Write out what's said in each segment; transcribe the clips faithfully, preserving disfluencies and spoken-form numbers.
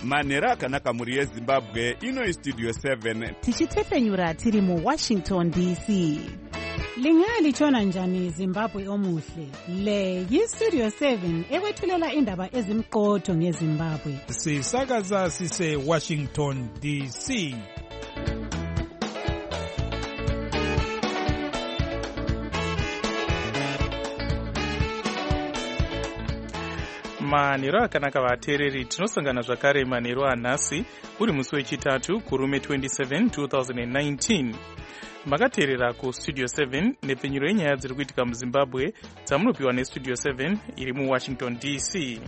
manhero akanaka mhuri yezimbabwe. Ino istudio seven tichitepfenyura tiri muwashington D C. Lingalitshona njani Zimbabwe omuhle? Le yistudio seven ekwethulela indaba ezimqotho ngeZimbabwe. Sisakaza sise Washington D C. Manhero akanaka vateereri, tinosangana zvakare manhero anhasi uri musi wechitatu kurume twenty-seven two thousand nineteen. Makateerera kustudio seven nepfenyuro yenyaya dziri kuitika muZimbabwe dzamunopiwa nestudio seven iri muWashington D C.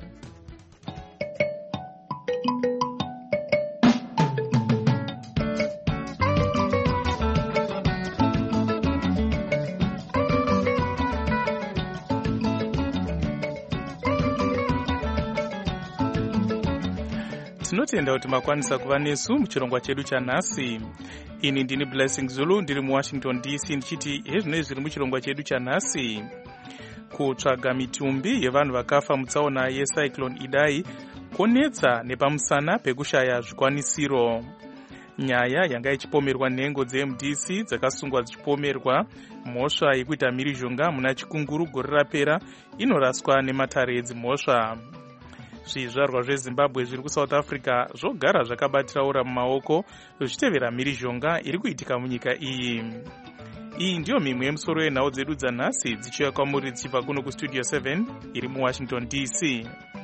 Tinotenda kuti makwanisa kuva nesu muchirongwa chedu chanhasi. Ini ndini Blessing Zulu ndiri muWashington D C ndichiti hezvinoi zviri muchirongwa chedu chanhasi. Kutsvaga mitumbi yevanhu vakafa mutsaona yecyclone Idai konetsa nepamusana pekushaya zvikwanisiro. Nyaya yanga ichipomerwa nhengo dze-M D C dzakasungwa dzichipomerwa mhosva yekuita mhirizhonga muna Chikunguru gore rapera inoraswa nematare edzimhosva. Zvizvarwa zveZimbabwe zviri kuSouth Africa zvogara zvakabatiraura mumaoko zvichitevera mhirizhonga iri kuitika munyika iyi. Iyi ndiyo mimwe yemusoro yenhau dzedu dzanhasi dzichiuya kwamuri dzichibva kuno kustudio seven iri muWashington D C.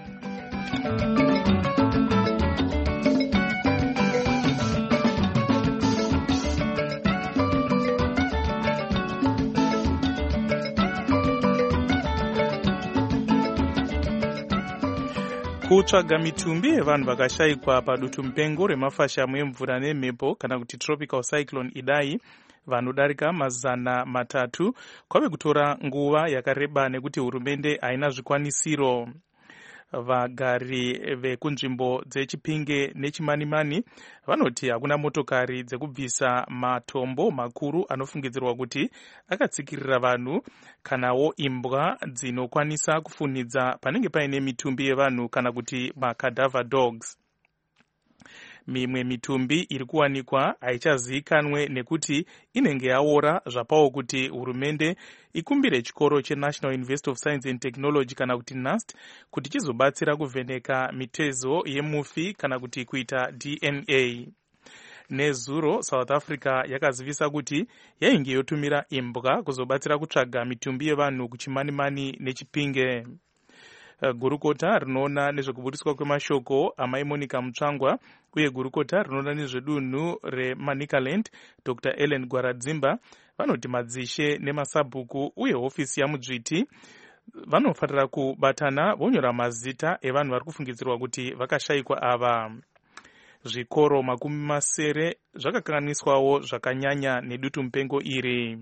Kutsvaga mitumbi yevanhu vakashayikwa padutu mupengo remafashamu emvura nemhepo kana kuti tropical cyclone Idai vanodarika mazana matatu kwave kutora nguva yakareba nekuti hurumende haina zvikwanisiro. Vagari vekunzvimbo dzeChipinge neChimanimani vanoti hakuna motokari dzekubvisa matombo makuru anofungidzirwa kuti akatsikirira vanhu kanawo imbwa dzinokwanisa kufunidza panenge paine mitumbi yevanhu kana kuti macadaver dogs. Mimwe mitumbi iri kuwanikwa haichazivikanwe nekuti inenge yaora zvapawo kuti hurumende ikumbire chikoro cheNational University of Science and Technology kana kuti NUST kuti chizobatsira kuvheneka mitezo yemufi kana kuti kuita D N A. Nezuro South Africa yakazivisa kuti yainge yotumira imbwa kuzobatsira kutsvaga mitumbi yevanhu kuChimanimani neChipinge. Gurukota rinoona nezvekubudiswa kwemashoko amai Monica Mutsvangwa uye gurukota rinoona nezvedunhu reManicaland Doctor Ellen Gwaradzimba vanoti madzishe nemasabhuku uye hofisi yamudzviti vanofanira kubatana vonyora mazita evanhu vari kufungidzirwa kuti vakashayikwa ava. Zvikoro makumi masere zvakakanganiswawo zvakanyanya nedutu mupengo iri.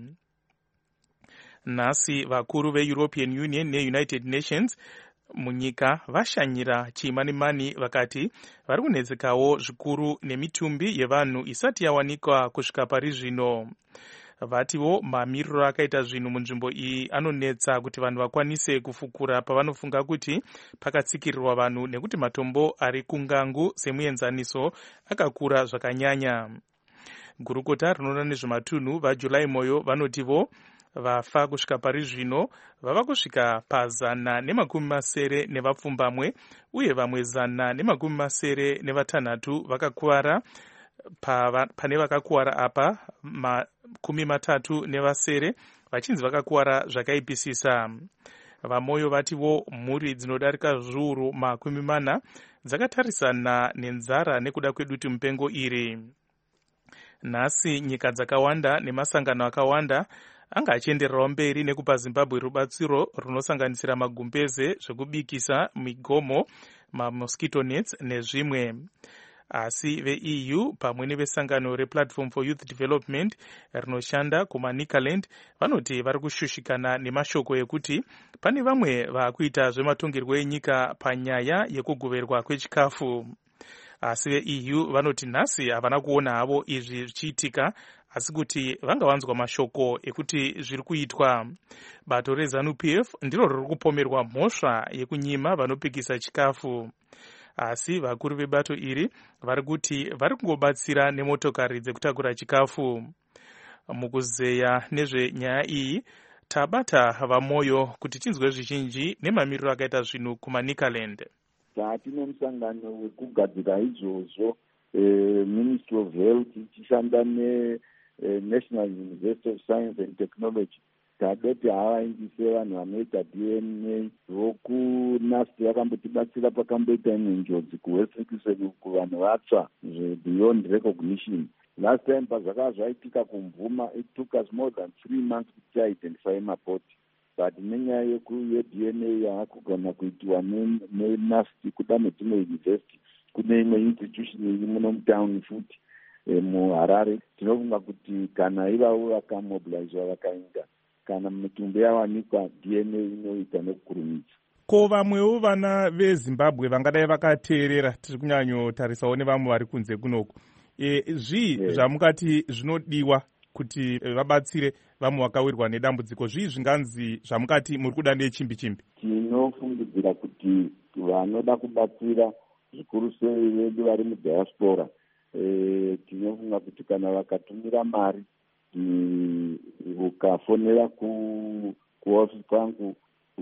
Nhasi vakuru veEuropean Union neUnited Nations munyika vashanyira Chimanimani vakati vari kunetsekawo zvikuru nemitumbi yevanhu isati yawanikwa kusvika pari zvino. Vatiwo mamiriro akaita zvinhu munzvimbo iyi anonetsa kuti vanhu vakwanise kufukura pavanofunga kuti pakatsikirirwa vanhu nekuti matombo ari kungangu semuenzaniso akakura zvakanyanya. Gurukota rinoona nezvematunhu vaJulai Moyo vanotivo vafa kusvika pari zvino vava kusvika pazana nemakumi masere nevapfumbamwe uye vamwe zana nemakumi masere nevatanhatu vakakuwara. Pane vakakuwara apa makumi matatu nevasere vachinzi vakakuwara zvakaipisisa. Vamoyo vativo mhuri dzinodarika zviuru makumi mana dzakatarisana nenzara nekuda kwedutu mupengo iri. Nhasi nyika dzakawanda nemasangano akawanda anga achiendererawo mberi nekupa Zimbabwe rubatsiro runosanganisira magumbeze zvekubikisa, migomo, mamosquito nets nezvimwe. Asi ve-E U pamwe nevesangano rePlatform for Youth Development rinoshanda kuManicaland vanoti vari kushushikana nemashoko ekuti pane vamwe vakuita zvematongerwo enyika panyaya yekugoverwa kwechikafu. Asi ve-E U vanoti nhasi havana kuona havo izvi zvichiitika asi kuti vangawanzwa mashoko ekuti zviri kuitwa. Bato reZANU P F ndiro riri kupomerwa mhosva yekunyima vanopikisa chikafu. asi vakuru vebato iri vari kuti vari kungobatsira nemotokari dzekutakura chikafu. Mukuzeya nezvenyaya iyi tabata vamoyo kuti tinzwe zvizhinji nemamiriro akaita zvinhu kumaNicaland. Tatine musangano wekugadzira izvozvo eh, Ministry of Health ichishanda neNational eh, University of Science and Technology tadoti havaindise vanhu vanoita D N A vokunasti vakambotibatsira pakamboita imwe njodzi kuwestern kuvanhu vatsva beyond recognition. Last time pazvakava zvaitika kumvuma, it took us more than three months kuti identify mapoti, but nenyaya ye-D N A yaakugona kuitiwa nenasti kuda nedzimwe university kune imwe institution iri muno mutown futi e, muHarare. Tinofunga kuti kana ivavo vakamobilizwa vakaenda kana mitumbi yawanikwa D N A inoita nekukurumidza. Ko vamwewo vana veZimbabwe vangadai vakateerera tiri kunyanyotarisawo nevamwe vari kunze kunoku, e, zvii yeah. zvamukati zvinodiwa kuti vabatsire vamwe vakawirwa nedambudziko, zvii zvinganzi zvamukati muri kuda nechimbi chimbi? Tinofungidzira kuti vanoda kubatsira zvikuru sei vedu vari mudiaspora, e, tinofunga kuti kana vakatumira mari ukafonera kuofisi kwangu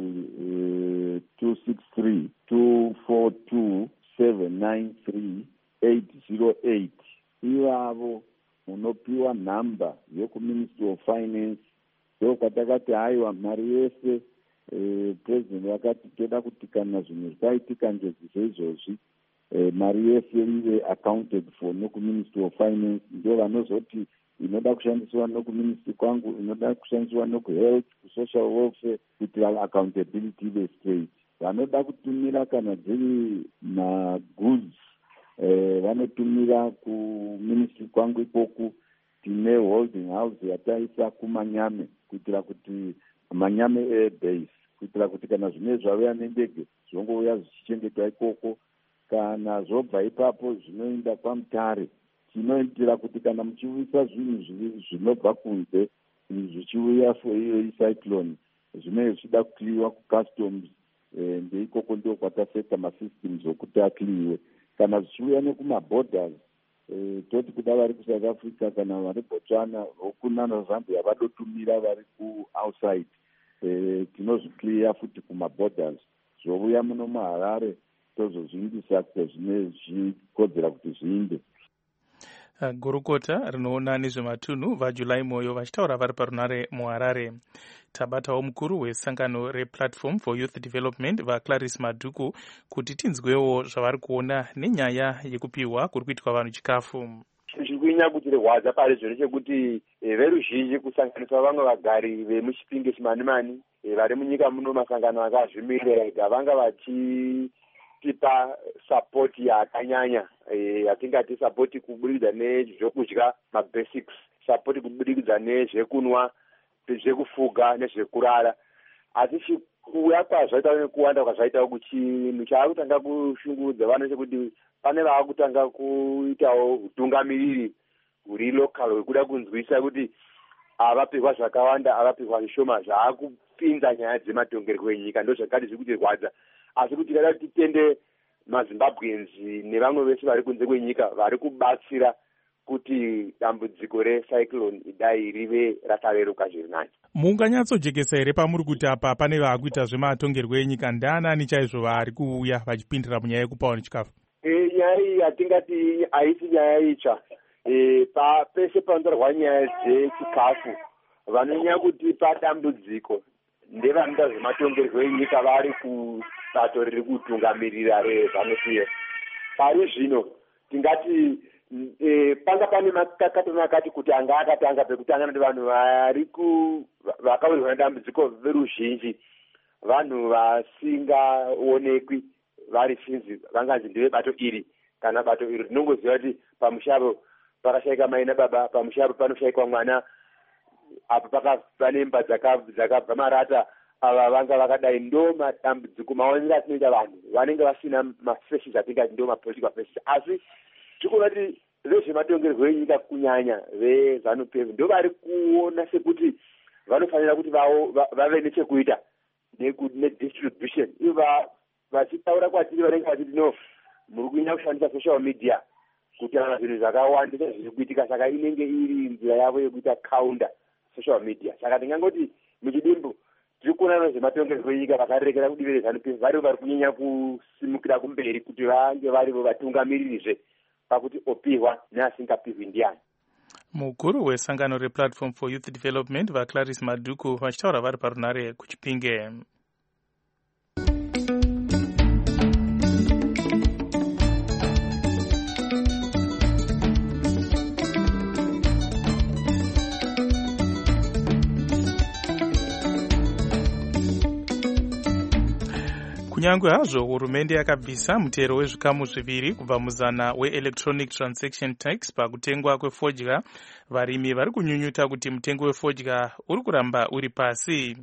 two six three two four two seven nine three eight zero eight, ivavo unopiwa nhamba yokuministry of finance. So kwatakati haiwa mari yese eh, president vakati toda kuti kana zvinhu zvaitika njodzi seizvozvi eh, mari yese ive accounted for nokuministry of finance. Ndio vanozoti inoda kushandiswa nokuministry kwangu, inoda kushandiswa nokuhealth, kusocial welfare, kuti accountability ive straight. Vanoda kutumira kana dziri magoods eh, vanotumira kuministry kwangu ikoku. Tine holding house yataisa kuManyame kuitira kuti Manyame air base kuitira kuti kana zvine zvauya nendege zvongouya zvichichengetwa ikoko, kana zvobva ipapo zvinoenda kwaMutare. Tinoitira kuti kana muchiuyisa zvinhu zvinobva kunze zvichiuya for iyo cyclone zvinenge zvichida kukliwa kucustoms, eh, ndeikoko ndio kwataseta masystems okuti akliwe. Kana zvichiuya nekumaborders, Eh, toti kuda vari kuSouth Africa kana vari Botswana okuna Zambia vadotumira vari ku outside, eh, tinozviclear futi kumaborders zvovuya muno muHarare tozozviindisa zvine zvikodzera kuti zviinde. Gurukota rinoona nezvematunhu vaJulai Moyo vachitaura vari parunare muHarare. Tabatawo mukuru wesangano rePlatform for Youth Development vaClarice Madhuku kuti tinzwewo zvavari kuona nenyaya yekupiwa kuri kuitwa vanhu chikafu. Zviri kuinya kuti rehwadza pari zvino chekuti e, veruzhinji kusanganiswa vamwe vagari vemuchipinge chimanimani e, vari munyika muno masangano akazvimirira ega vanga vachitipa sapoti yakanyanya e, yatingati sapoti kubudikidza nezvokudya mabasics, sapoti kubudikidza nezvekunwa, zvekufuga nezvekurara. Asi chikuya kwazvaita nekuwanda kwazvaitawo kuchinhu chaakutanga kushungurudza vanhu chekuti pane vaakutanga kuitawo utungamiriri huri local hwekuda kunzwisa kuti avapihwa zvakawanda avapihwa zvishoma, zvaakupinza nyaya dzematongerwo enyika. Ndo zvakati zviri kutirwadza, asi kuti kada titende maZimbabweans nevamwe vese vari kunze kwenyika vari kubatsira kuti dambudziko recyclone idai rive rakareruka zviri nani. Munganyatsojekesa here pamuri kuti apa pane vaakuita zvematongerwo enyika ndianani chaizvo vari kuuya vachipindira munyaya yekupawo chikafu? E, nyaya iyi hatingati haisi nyaya itsva. E, pa pese panotorwa nyaya dzechikafu vanonyanya kuti padambudziko ndevanoita zvematongerwo enyika vari kubato riri kutungamirira reZANU-PF. Pari zvino tingati E, panga pane makakatona akati kuti anga akatanga pekutanga ndi vanhu vari ku vakawirwa nedambudziko veruzhinji, vanhu vasingaonekwi vari finzi vanganzi ndive bato iri kana bato iri rinongoziva kuti pamushavo pakashayika mai nababa, pamushavo panoshayikwa mwana, apa pane imba dzakabva marata, ava vanga vakadai. Ndo madambudziko maonero atinoita vanhu vanenge vasina mafesis atingati ndo mapolitical faces. Asi tikuona kuti vezvematongerwo enyika kunyanya veZANU-PF ndo vari kuona sekuti vanofanira kuti vave nechekuita nedistribution. Ivo vachitaura kwatiri vanenge vachiti no muri kunyanya kushandisa social media kuti ana zvinhu zvakawandisa zviri kuitika, saka inenge iri nzira yavo yekuita counter social media. Saka ndingangoti muchidimbu tiri kuona nezvematongerwo enyika vakarekera kudivi reZANU-P F vari vari kunyanya kusimukira kumberi kuti vange varivo vatungamiririzve pakuti opihwa neasingapihwi ndiani. Mukuru wesangano rePlatform for Youth Development vaClarice Madhuku vachitaura vari parunare kuChipinge. Kunyangwe hazvo hurumende yakabvisa mutero wezvikamu zviviri kubva muzana weElectronic Transaction Tax pakutengwa kwefodya, varimi vari kunyunyuta kuti mutengo wefodya uri kuramba uri pasi.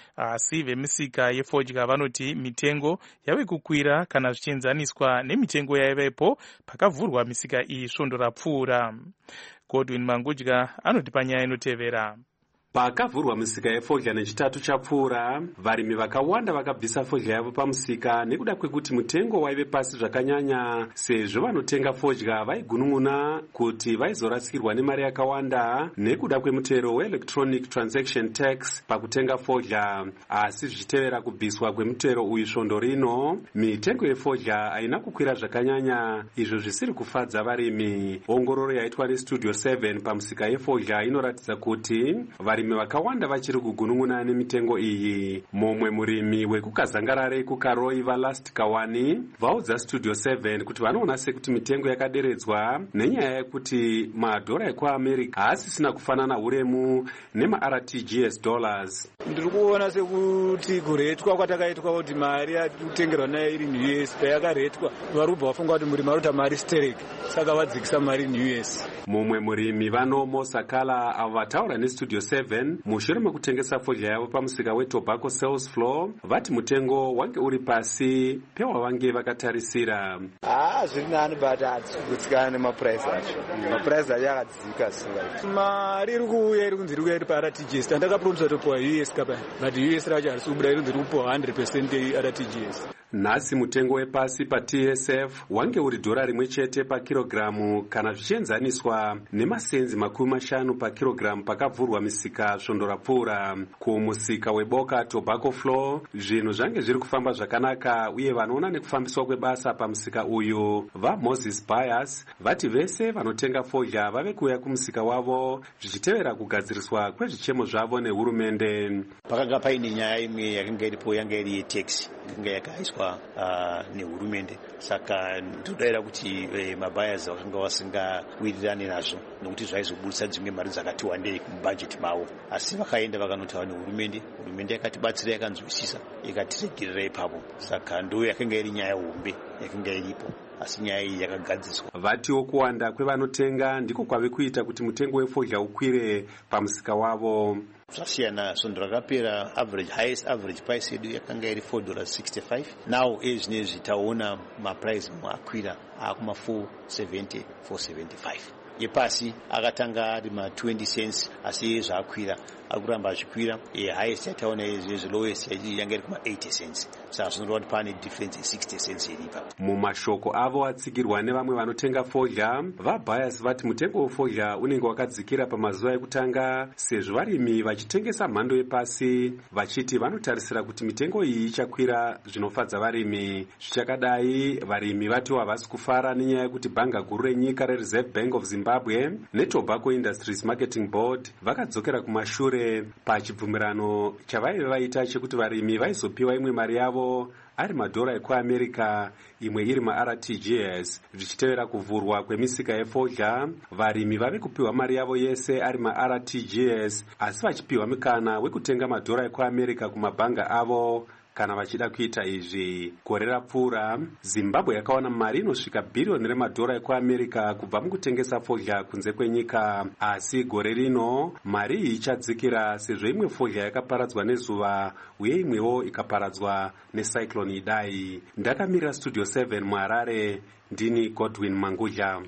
Asi vemisika yefodya vanoti mitengo yave kukwira kana zvichienzaniswa nemitengo yaivepo pakavhurwa misika iyi svondo rapfuura. Godwin Mangudya anoti panyaya inotevera. Pakavhurwa misika yefodya nechitatu chapfuura, varimi vakawanda vakabvisa fodya yavo pamusika nekuda kwekuti mutengo waive pasi zvakanyanya, sezvo vanotenga fodya vaigunun'una kuti vaizorasikirwa nemari yakawanda nekuda kwemutero weElectronic Transaction Tax pakutenga fodya. Asi zvichitevera kubviswa kwemutero uyu svondo rino, mitengo yefodya haina kukwira zvakanyanya, izvo zvisiri kufadza varimi. Ongororo yaitwa neStudio seven pamusika yefodya inoratidza kuti varimi vakawanda vachiri kugunun'una nemitengo iyi. Momwe murimi wekukazangarare kukaroi vaLast Kawani vaudza Studio seven kuti vanoona sekuti mitengo yakaderedzwa nenyaya yekuti madhora ekuAmerica haasisina kufanana uremu nemaR T G S dollars. Ndiri kuona sekuti kuretwa kwatakaitwa kuti mari yakutengerwa nayo iri in U S payakaretwa varubva vafunga kuti murimi arota mari stereki, saka vadzikisa mari in U S. Mumwe murimi vanomo Sakala avo vataura neStudio seven mushure mekutengesa fodya yavo pamusika weTobacco Sales Floor vati mutengo wange uri pasi pewavange vakatarisira. Ah, zviri nani but hatisi kutsikana nemapuraisi acho. Mapuraisi acho akadzika singa. Mari iri kuuya iri kunzi iri kuuya iri paR T G S. Tandakapromiswa topiwa U S kapa. But U S racho harisi kubuda iri kunzi iri kupiwa one hundred percent yeR T G S. Nhasi mutengo wepasi paT S F wange uri dhora rimwe chete pakirogiramu kana zvichienzaniswa nemasenzi makumi mashanu pakirogiramu pakavhurwa misika svondo rapfuura. Kumusika weboka Tobacco Floor zvinhu zvange zviri kufamba zvakanaka, uye vanoona nekufambiswa kwebasa pamusika uyu vaMoses Bias vati vese vanotenga fodya vave kuuya kumusika wavo zvichitevera kugadziriswa kwezvichemo zvavo nehurumende. Pakanga paine nyaya imwe yakanga iripo yanga iri yetaxi yakanga yakaiswa Uh, nehurumende, saka ndodavira kuti eh, mabayazi vakanga vasingawirirani nazvo nokuti zvaizobudisa dzimwe mari dzakati wandei mubhajeti mavo, asi vakaenda vakanotaura nehurumende. Hurumende yakatibatsira, yakanzwisisa, ikatiregerera ipapo, saka ndo yakanga iri nyaya hombe yakanga iripo, asi nyaya iyi yakagadziswa. Vatiwo kuwanda kwevanotenga ndiko kwave kuita kuti mutengo wefodya ukwire pamusika wavo. Zvasiyana, svondo rakapera average highest average price yedu yakanga iri four dollars sixty-five. Now ezvinezvi taona maprice akwira akuma four seventy, four seventy-five. Yepasi akatanga ari ma twenty cents, asi zvakwira akuramba achikwira. E highest yataona izvezvi lowest yanga iri kuma eighty cents. Saka zvinoreva kuti pane difference ye sixty cents iripa. Mumashoko avo atsigirwa nevamwe vanotenga fodya, vaBias vati mutengo wefodya unenge wakadzikira pamazuva ekutanga, sezvo varimi vachitengesa mhando yepasi vachiti vanotarisira kuti mitengo iyi ichakwira zvinofadza varimi. Zvichakadai, varimi vati havasi kufara nenyaya yekuti bhanga guru renyika reReserve Bank of Zimbabwe neTobacco Industries Marketing Board vakadzokera kumashure pachibvumirano chavaive vaita chekuti varimi vaizopiwa imwe mari yavo ari madhora ekuAmerica, imwe iri maR T G S. Zvichitevera kuvhurwa kwemisika yefodya, varimi vave kupiwa mari yavo yese ari maR T G S, asi vachipiwa mikana wekutenga madhora ekuAmerica kumabhanga avo kana vachida kuita izvi. Gore rapfuura, Zimbabwe yakawana mari inosvika bhiriyoni remadhora ekuAmerica kubva mukutengesa fodya kunze kwenyika, asi gore rino mari iyi ichadzikira sezvo imwe fodya yakaparadzwa nezuva uye imwewo ikaparadzwa necyclone Idai. Ndakamirira Studio seven muHarare, ndini Godwin Mangudya.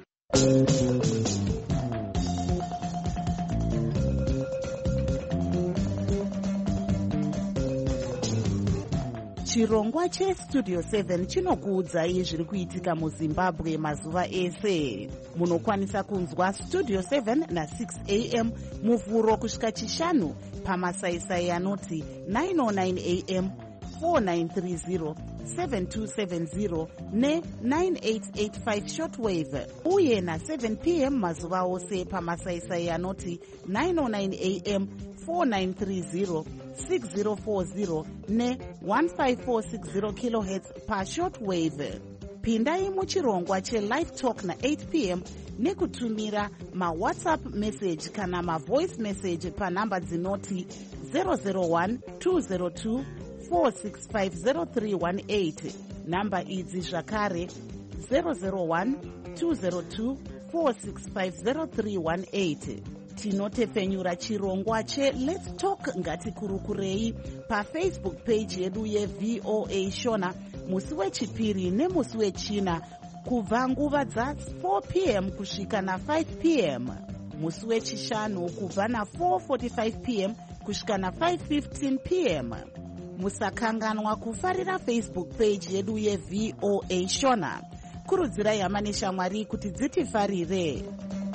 chirongwa chestudio seven chinokuudzai zviri kuitika muzimbabwe mazuva ese. Munokwanisa kunzwa studio seven na six a m muvhuro kusvika chishanu pamasaisai anoti nine oh nine a m, four nine three zero, seven two seven zero ne nine eight eight five shortwave, uye na seven p m mazuva ose pamasaisai anoti nine oh nine a m, four nine three zero, six zero four zero ne one five four six zero kilohertz pa shortwave. Pindai muchirongwa che-live talk na eight p m nekutumira ma-whatsapp message kana ma-voice message panhamba dzinoti zero zero one two zero two four six five zero three one eight. Namba idzi zvakare zero zero one two zero two four six five zero three one eight. Tinotepfenyura chirongwa che-Let's Talk Ngatikurukurei pafacebook page yedu ye-V O A Shona musi wechipiri nemusi wechina kubva nguva dza four p m kusvika na five p m, musi wechishanu kubva na four forty-five p m kusvika na five fifteen p m. Musakanganwa kufarira Facebook page yedu ye-V O A Shona. Kurudzirai hama neshamwari kuti dzitifarire.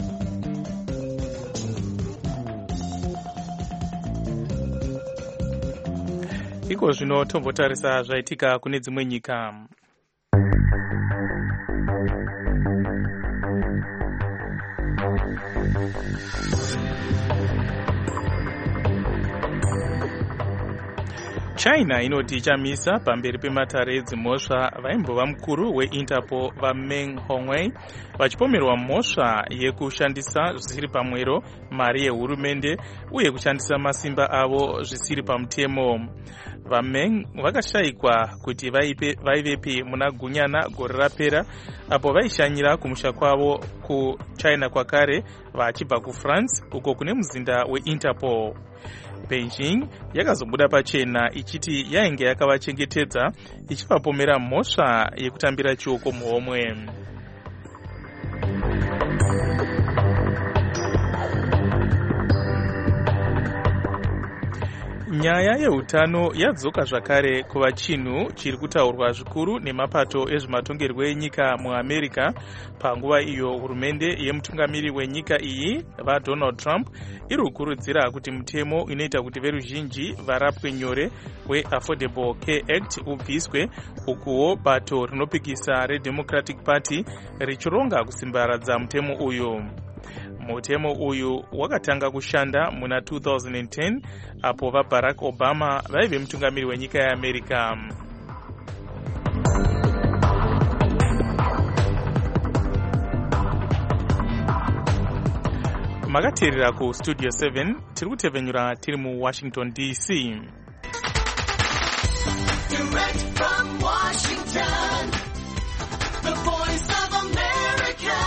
Iko zvino tombotarisa zvaitika kune dzimwe nyika. China inoti ichamisa pamberi pematare edzimhosva vaimbova mukuru weInterpol vaMeng Hongwei vachipomerwa mhosva yekushandisa zvisiri pamwero mari yehurumende uye kushandisa masimba avo zvisiri pamutemo. VaMeng vakashayikwa kuti vaivepi muna gunyana gore rapera apo vaishanyira kumusha kwavo kuChina kwakare vachibva kuFrance uko kune muzinda weInterpol. Beijing yakazobuda pachena ichiti yainge yakavachengetedza ichivapomera mhosva yekutambira chioko muhomwe. Nyaya yeutano yadzoka zvakare kuva chinhu chiri kutaurwa zvikuru nemapato ezvematongerwo enyika muAmerica panguva iyo hurumende yemutungamiri wenyika iyi vaDonald Trump iri kukurudzira kuti mutemo inoita kuti veruzhinji varapwe nyore weAffordable Care Act ubviswe, ukuwo bato rinopikisa reDemocratic Party richironga kusimbaradza mutemo uyu. Mutemo uyu wakatanga kushanda muna two thousand ten apo vaBarack Obama vaive mutungamiri wenyika yeAmerica. Makateerera ku Studio seven tiri kutevhenyura tiri mu Washington D C. Direct from Washington, the voice of America.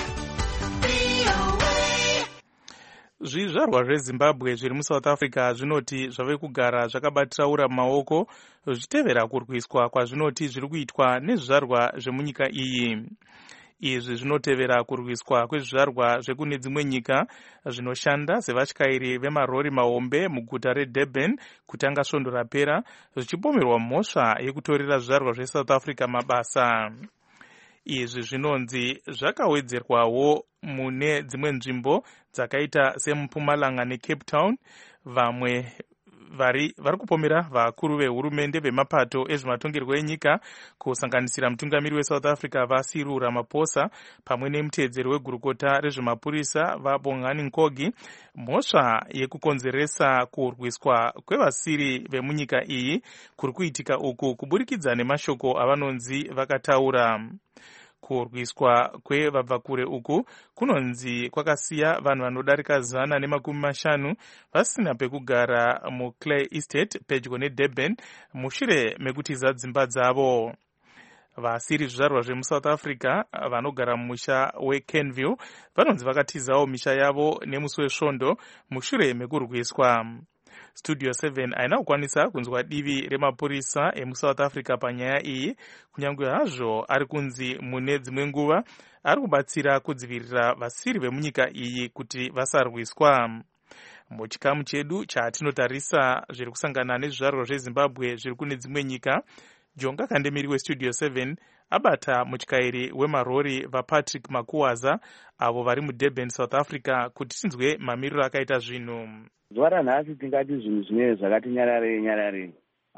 Zvizvarwa zveZimbabwe zviri muSouth Africa zvinoti zvave kugara zvakabatiraura mumaoko zvichitevera kurwiswa kwazvinoti zviri kuitwa nezvizvarwa zvemunyika iyi. Izvi zvinotevera kurwiswa kwezvizvarwa zvekune dzimwe nyika zvinoshanda sevatyairi vemarori mahombe muguta reDurban kutanga svondo rapera zvichipomerwa mhosva yekutorera zvizvarwa zveSouth Africa mabasa. Izvi zvinonzi zvakawedzerwawo mune dzimwe nzvimbo dzakaita seMpumalanga neCape Town. Vamwe vari vari kupomera vakuru vehurumende vemapato ezvematongerwo enyika kusanganisira mutungamiri weSouth Africa vaCyril Ramaphosa pamwe nemutedzeri wegurukota rezvemapurisa vaBongani Nkogi mhosva yekukonzeresa kurwiswa kwevasiri vemunyika iyi kuri kuitika uku kuburikidza nemashoko avanonzi vakataura. Kurwiswa kwevabvakure uku kunonzi kwakasiya vanhu vanodarika zana nemakumi mashanu vasina pekugara muClay Estate pedyo neDurban mushure mekutiza dzimba dzavo. Vasiri zvizvarwa zvemuSouth Africa vanogara mumusha weKenville vanonzi vakatizawo misha yavo nemusi wesvondo mushure mekurwiswa. Studio seven aina kukwanisa kunzwa divi remapurisa emuSouth Africa panyaya iyi, kunyange hazvo ari kunzi mune dzimwe nguva ari kubatsira kudzivirira vasiri vemunyika iyi kuti vasarwiswa. muchikamu chedu chatinotarisa zviri kusangana nezvizvarwa zvezimbabwe zviri kune dzimwe nyika, Jonga Kandemiri westudio seven abata mutyairi wemarori vaPatrick Makuwaza avo vari muDurban, South Africa, kuti tinzwe mamiriro akaita zvinhu. Zuva ranhasi tingati zvinhu zvine zvakati nyarare nyarare,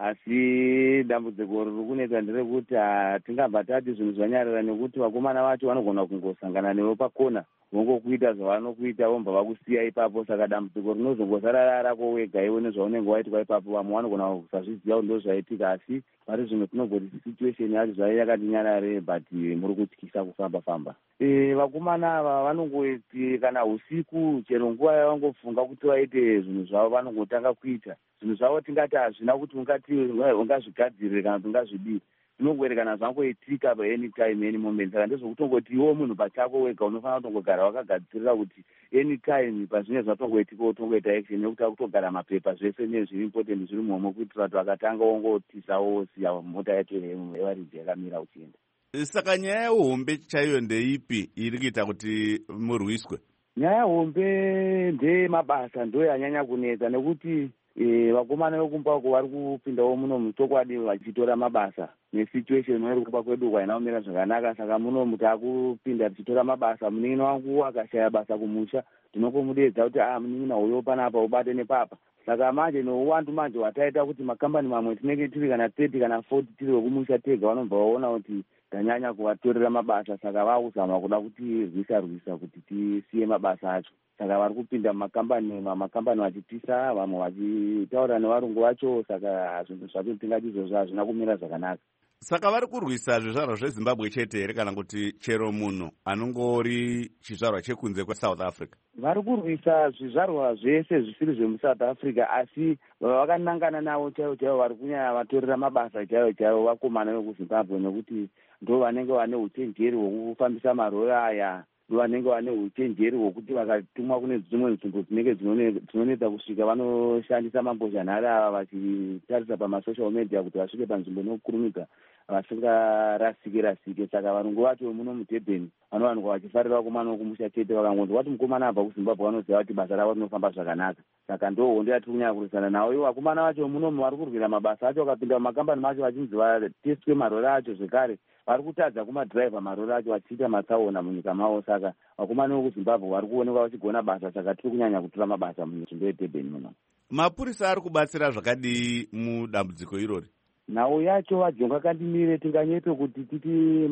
asi dambudziko riri kunetsa nderekuti hatingabva tati zvinhu zvanyarara, nekuti vakomana vacho vanogona kungosangana newe pakona vongokuita zvavanokuita vombva vakusiya ipapo. Saka dambudziko rinozongosara rako wega iwe nezvaunenge waitwa ipapo. Vamwe vanogona kusazviziva kuti ndozvaitika, asi vari zvimwe tinogoti situation yacho zvai yakati nyarare, but muri kutyisa kufamba famba. E, vakomana ava vanongoti kana usiku chero nguva yavangofunga kuti vaite zvinhu zvavo vanongotanga kuita zvinhu zvavo. Tingati hazvina kuti ungati ungazvigadzirire kana kuti ungazvidii, zvinongoerekana zvangoitika paany time any moment. Saka ndezvokutongoti iwo munhu pachako wega unofanira kutongogara wakagadzirira kuti any time pazvinenge zvatongoitika wotongoita action, nekuti akutogara mapepa zvese nezviri important zviri muhomo kuitira kuti vakatanga wongotisa wosiya mota yacho yevaridzi yakamira uchienda. Saka nyaya yehombe chaiyo ndeipi iri kuita kuti murwiswe? Nyaya hombe ndemabasa ndo yanyanya kunetsa, nekuti E, vakomana vekumbako vari kupindawo muno muchokwadi vachitora mabasa nesituation iri kuba kwedu kwaina kumira zvakanaka. Saka muno mutakupinda tichitora mabasa, munin'ina wangu akashaya basa kumusha, tinokomudedza kuti ah munin'ina uyo panapa ubate nepapa. Saka manje nouwandu manje wataita kuti makambani mamwe tinenge tiri kana thirty kana forty tiri vekumusha tega, vanobva vaona kuti tanyanya kuvatorera mabasa. Saka vakuzama kuda kuti rwisa rwisa kuti tisiye mabasa acho. Saka vari kupinda mumakambani, mamakambani vachitisa, vamwe vachitaura nevarungu vacho. Saka zvinhu zvacho tingati izvozvo hazvina kumira zvakanaka. Saka vari kurwisa zvizvarwa zvezimbabwe chete here kana kuti chero munhu anongori chizvarwa chekunze kweSouth Africa? Vari kurwisa zvizvarwa zvese zvisiri zvemuSouth Africa, asi vakanangana navo chaivo chaivo vari kunyanya vatorera mabasa chaivo chaivo vakomana vekuZimbabwe, nekuti ndo vanenge vane uchenjeri hwekufambisa marori aya, ndo vanenge vane uchenjeri hwokuti vakatumwa kune dzimwe nzvimbo dzinenge dzinonetsa kusvika vanoshandisa mambozhanhare ava vachitarisa pamasocial media kuti vasvike panzvimbo inokurumidza vasingarasike rasike. Saka varungu vacho muno muDurban vanovanikwa vachifarira vakomana vekumusha chete, vakangonzwa kuti mukomana abva kuZimbabwe vanoziva kuti basa ravo rinofamba zvakanaka. Saka ndo hondo yatiri kunyanya kurwisana navo. Ivo vakomana vacho munomu vari kurwira mabasa acho, vakapinda mumakambani macho vachinzi vatestwe marori acho. Zvekare vari kutadza kumadhiraivha marori acho vachiita matsaona munyika mavo. Saka vakomana vekuZimbabwe vari kuonekwa vachigona basa. Saka tiri kunyanya kutora mabasa munzvimbo yeDurban muno. Mapurisa ari kubatsira zvakadii mudambudziko irori? Nhau yacho vaJonga Kandemiri tinganyepe kuti titi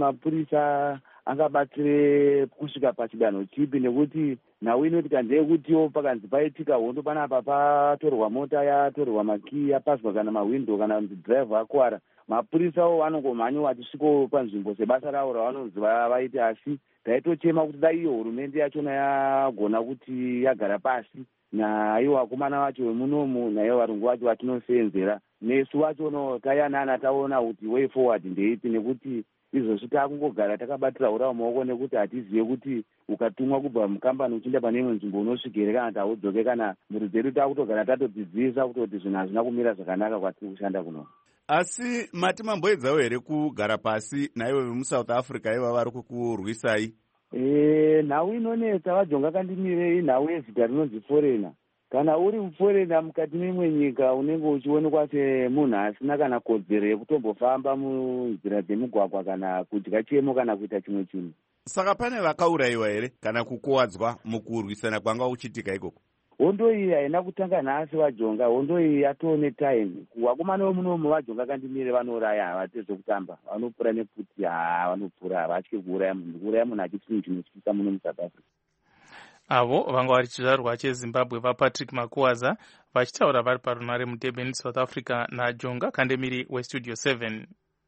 mapurisa angabatsire kusvika pachidanho chipi, nekuti nhau inotika ndeyekutiwo pakanzi paitika hondo panapa patorwa mota yatorwa makii yapaswa kana mahwindo kana dhiraivha akuwara, mapurisawo vanongomhanyo vachisvikawo panzvimbo sebasa ravo ravanonzi vaite. Asi taitochema kuti dai iyo hurumende yachona yagona kuti yagara pasi naivo vakomana vacho vemunomu naivo varungu vacho vatinoseenzera, nesu vachono tayanana taona kuti way forward ndeipi, nekuti izvozvi takungogara takabatira hura mumaoko, nekuti hatizive kuti ukatumwa kubva mukambani uchienda pane imwe nzvimbo unosvigere kana kuti haudzoke. Kana mhuri dzedu takutogara tatodzidzisa kutoti zvinhu hazvina kumira zvakanaka kwatiri kushanda kuno. Asi mati mamboedzawo here kugara pasi naivo vemuSouth Africa iva vari kukurwisai? E, nhau inonetsa vaJonga Kandemiri inhau yezita rinonzi forena. Kana uri muforena mukati memwe nyika unenge uchionekwa semunhu asina kana kodzero yekutombofamba munzira dzemugwagwa kana kudya chemo kana kuita chimwe chinhu. Saka pane vakaurayiwa here kana kukuwadzwa mukurwisana kwanga uchitika ikoko? Hondo iyi haina kutanga nhasi vaJonga, hondo iyi yatoo netime. Vakomana vemunomu vaJonga Kandemiri vanouraya, havateze kutamba, vanopura nekuti ha vanopura, havatyi kuuraya munhu. Kuuraya munhu hachisi chinotyisa muno muSouth Africa. Avo vanga vari chizvarwa cheZimbabwe vaPatrick Makuwaza vachitaura vari parunare muDurban, South Africa, naJonga Kandemiri westudio seven.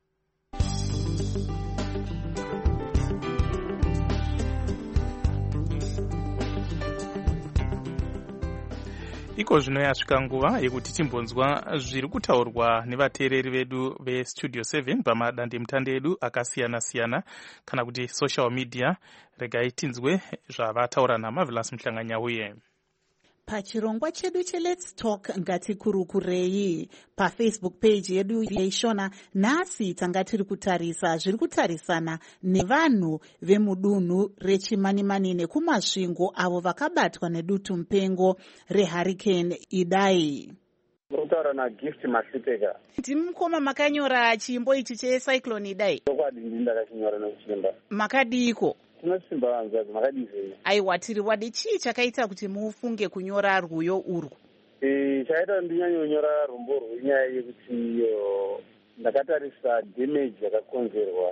Iko zvino yasvika nguva yekuti timbonzwa zviri kutaurwa nevateereri vedu vestudio seven pamadandemutande edu akasiyana siyana kana kuti social media. Regai tinzwe zvavataura naMarvelous Muhlanganyauye. pachirongwa chedu cheLet's Talk ngatikurukurei pafacebook page yedu yeishona. Nhasi tanga tiri kutarisa zviri kutarisana nevanhu vemudunhu rechimanimani nekumasvingo avo vakabatwa nedutu mupengo rehurricane Idai. Kutaura naGift Masiteka. Ndimukoma makanyora chimbo ichi checyclone Idai. Chokwadi ndakachinyora nekuchimba. Makadiko? Tinosimba vanzazi, makadizei? Aiwa, tiri wadi chii chakaita kuti mufunge kunyora rwuyo urwu? Eh, chaita ndinyanye kunyora rumbo urwu inyaya yekuti ndakatarisa damage yakakonzerwa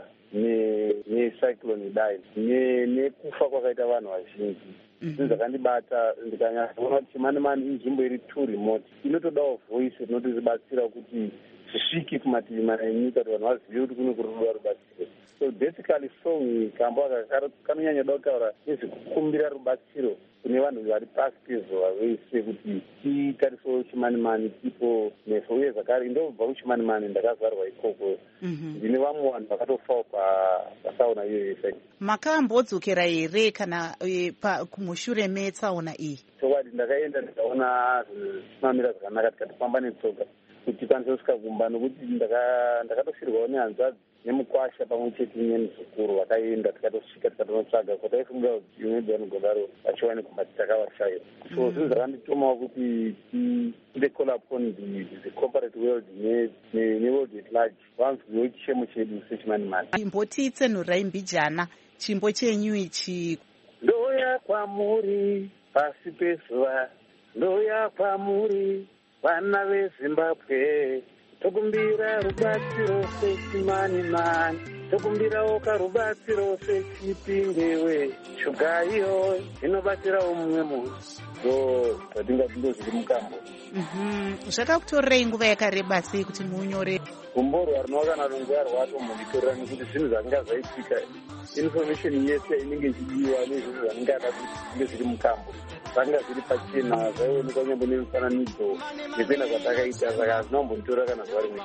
necyclone Idai nekufa kwakaita vanhu vazhinji. Zvinhu zvakandibata ndikanyatsoona kuti chimanimani inzvimbo iri too remote, inotodawo voice rinotibatsira kuti zvisvike kumativi mana enyika kuti vanhu vazive kuti kune kurudiwa rubatsiro. So basically song kambo aka kanonyanya da kutaura nezvekukumbira rubatsiro kune vanhu vari pasi pezuva vese kuti titarisewo chimanimani tipo neso, uye zvakare ndobva kuchimanimani ndakazvarwa ikoko. Ndine vamwe vanhu vakatofawo patsaona iyo yese. Makambodzokera here kana kumushure metsaona iyi? Chokwadi ndakaenda ndikaona zvichimamira zvakanaka tikatofamba netsoka kuti tikwanise kusvika kumba, nokuti ndakatosirwawo nehanzvadzi nemukwasha pamwe chete nemuzukuru vakaenda tikatosvika tikatonotsvaga kuti taifunga kuti maybe vanogodaro vachiwane kumba titakavashaira. So zvinhu zvakanditomawo kuti tiite call upon the corporate world neworld at large vanzwiwo chiemo chedu sechimanimani. Imbotitsenhurai mbijana chimbo chenyu ichi. Ndouya kwamuri pasi pezuva, ndouya kwamuri vana veZimbabwe, tokumbira rubatsiro sechimanimani, tokumbirawo karubatsiro sechipingewe, shuga iyo inobatsirawo mumwe munhu. So zvatingati ndozviri mukambo. Zvakakutorerei nguva yakareba sei kuti munyore gombo rwarinowa kana runguva rwatomhonditorera, nekuti zvinhu zvanga zvaitika, information yese inenge ichidiwa nezvinhu zvanenge ada kuti zvinge zviri mukambo zvanga zviri pachena, zvaionekwa nyambo nemifananidzo nekuenda kwatakaita, saka hazvinombonitora kana zuva rimwe.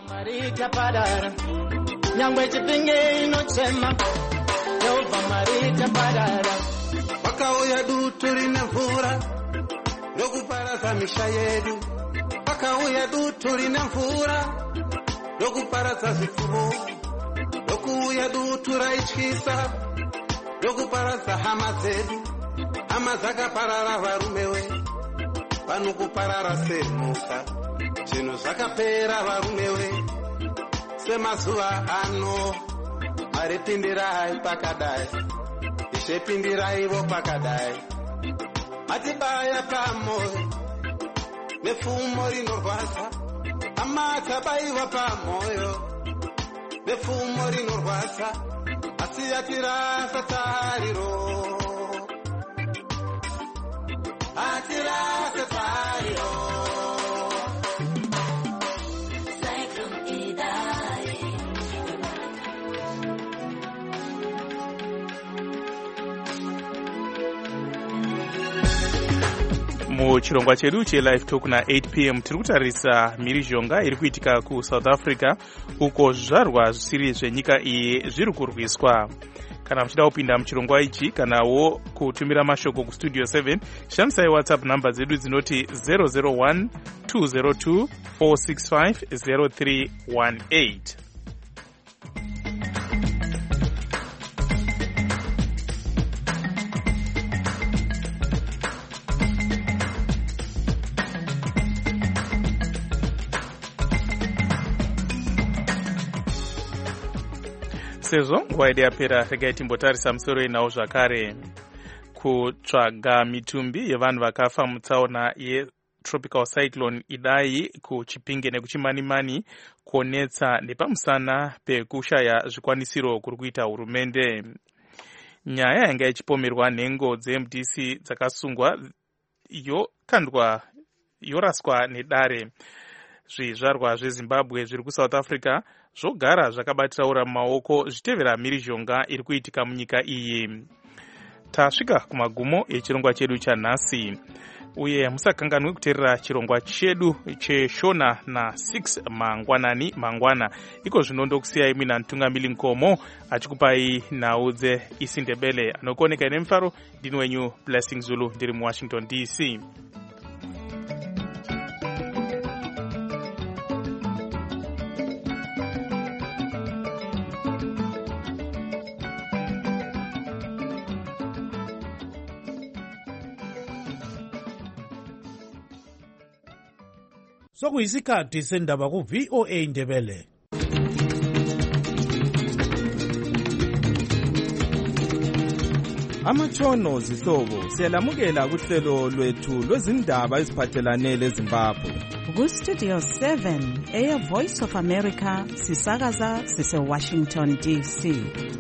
Nyangwe chipinge inochema, Yehova Marita Padara. Wakauya dutu rine mvura ndokuparadza misha yedu, wakauya dutu rine mvura ndokuparadza zvipfuwo, ndokuuya dutu raityisa ndokuparadza hama dzedu. Hama dzakaparara, varume we pano kuparara semhuka, zvinhu zvakapera varume we semazuva ano. Maripindirai pakadai, ishepindiraivo pakadai, matibaya pamoyo nepfumo rinorwadza, amatsabayiwa pamoyo nepfumo rinorwadza, asi yatirasa tariro, atirasa tariro. Muchirongwa chedu chelive talk na eight p m tiri kutarisa mhirizhonga iri kuitika kuSouth Africa, uko zvizvarwa zvisiri zvenyika iyi zviri kurwiswa. Kana muchida kupinda muchirongwa ichi kanawo kutumira mashoko kustudio seven, shandisai WhatsApp namba dzedu dzinoti zero zero one two zero two four six five zero three one eight. Sezvo nguva yedu yapera, regai timbotarisa musoro inawo zvakare. Kutsvaga mitumbi yevanhu vakafa mutsaona yetropical cyclone Idai kuchipinge nekuchimanimani kuonetsa nepamusana pekushaya zvikwanisiro kuri kuita hurumende. Nyaya yanga ichipomerwa nhengo dzeM D C dzakasungwa yokandwa yoraswa nedare. Zvizvarwa zveZimbabwe zviri kuSouth Africa zvogara zvakabatiraura mumaoko zvitevera mhirizhonga iri kuitika munyika iyi. Tasvika kumagumo echirongwa chedu chanhasi, uye musakanganwe kuteerera chirongwa chedu cheshona na six mangwanani mangwana. Iko zvino ndokusiyai mina Ntungamili Nkomo achikupai nhau dzeIsindebele. Anokuoneka nemufaro ndini wenyu Blessing Zulu ndiri muWashington D C. sokuyisikhathi sendaba ku-V O A Ndebele. Amatshono zihlobo siyalamukela kuhlelo lwethu lwezindaba eziphathelane leZimbabwe. Ku-Studio seven, Air Voice of America, sisakaza sise-Washington D C.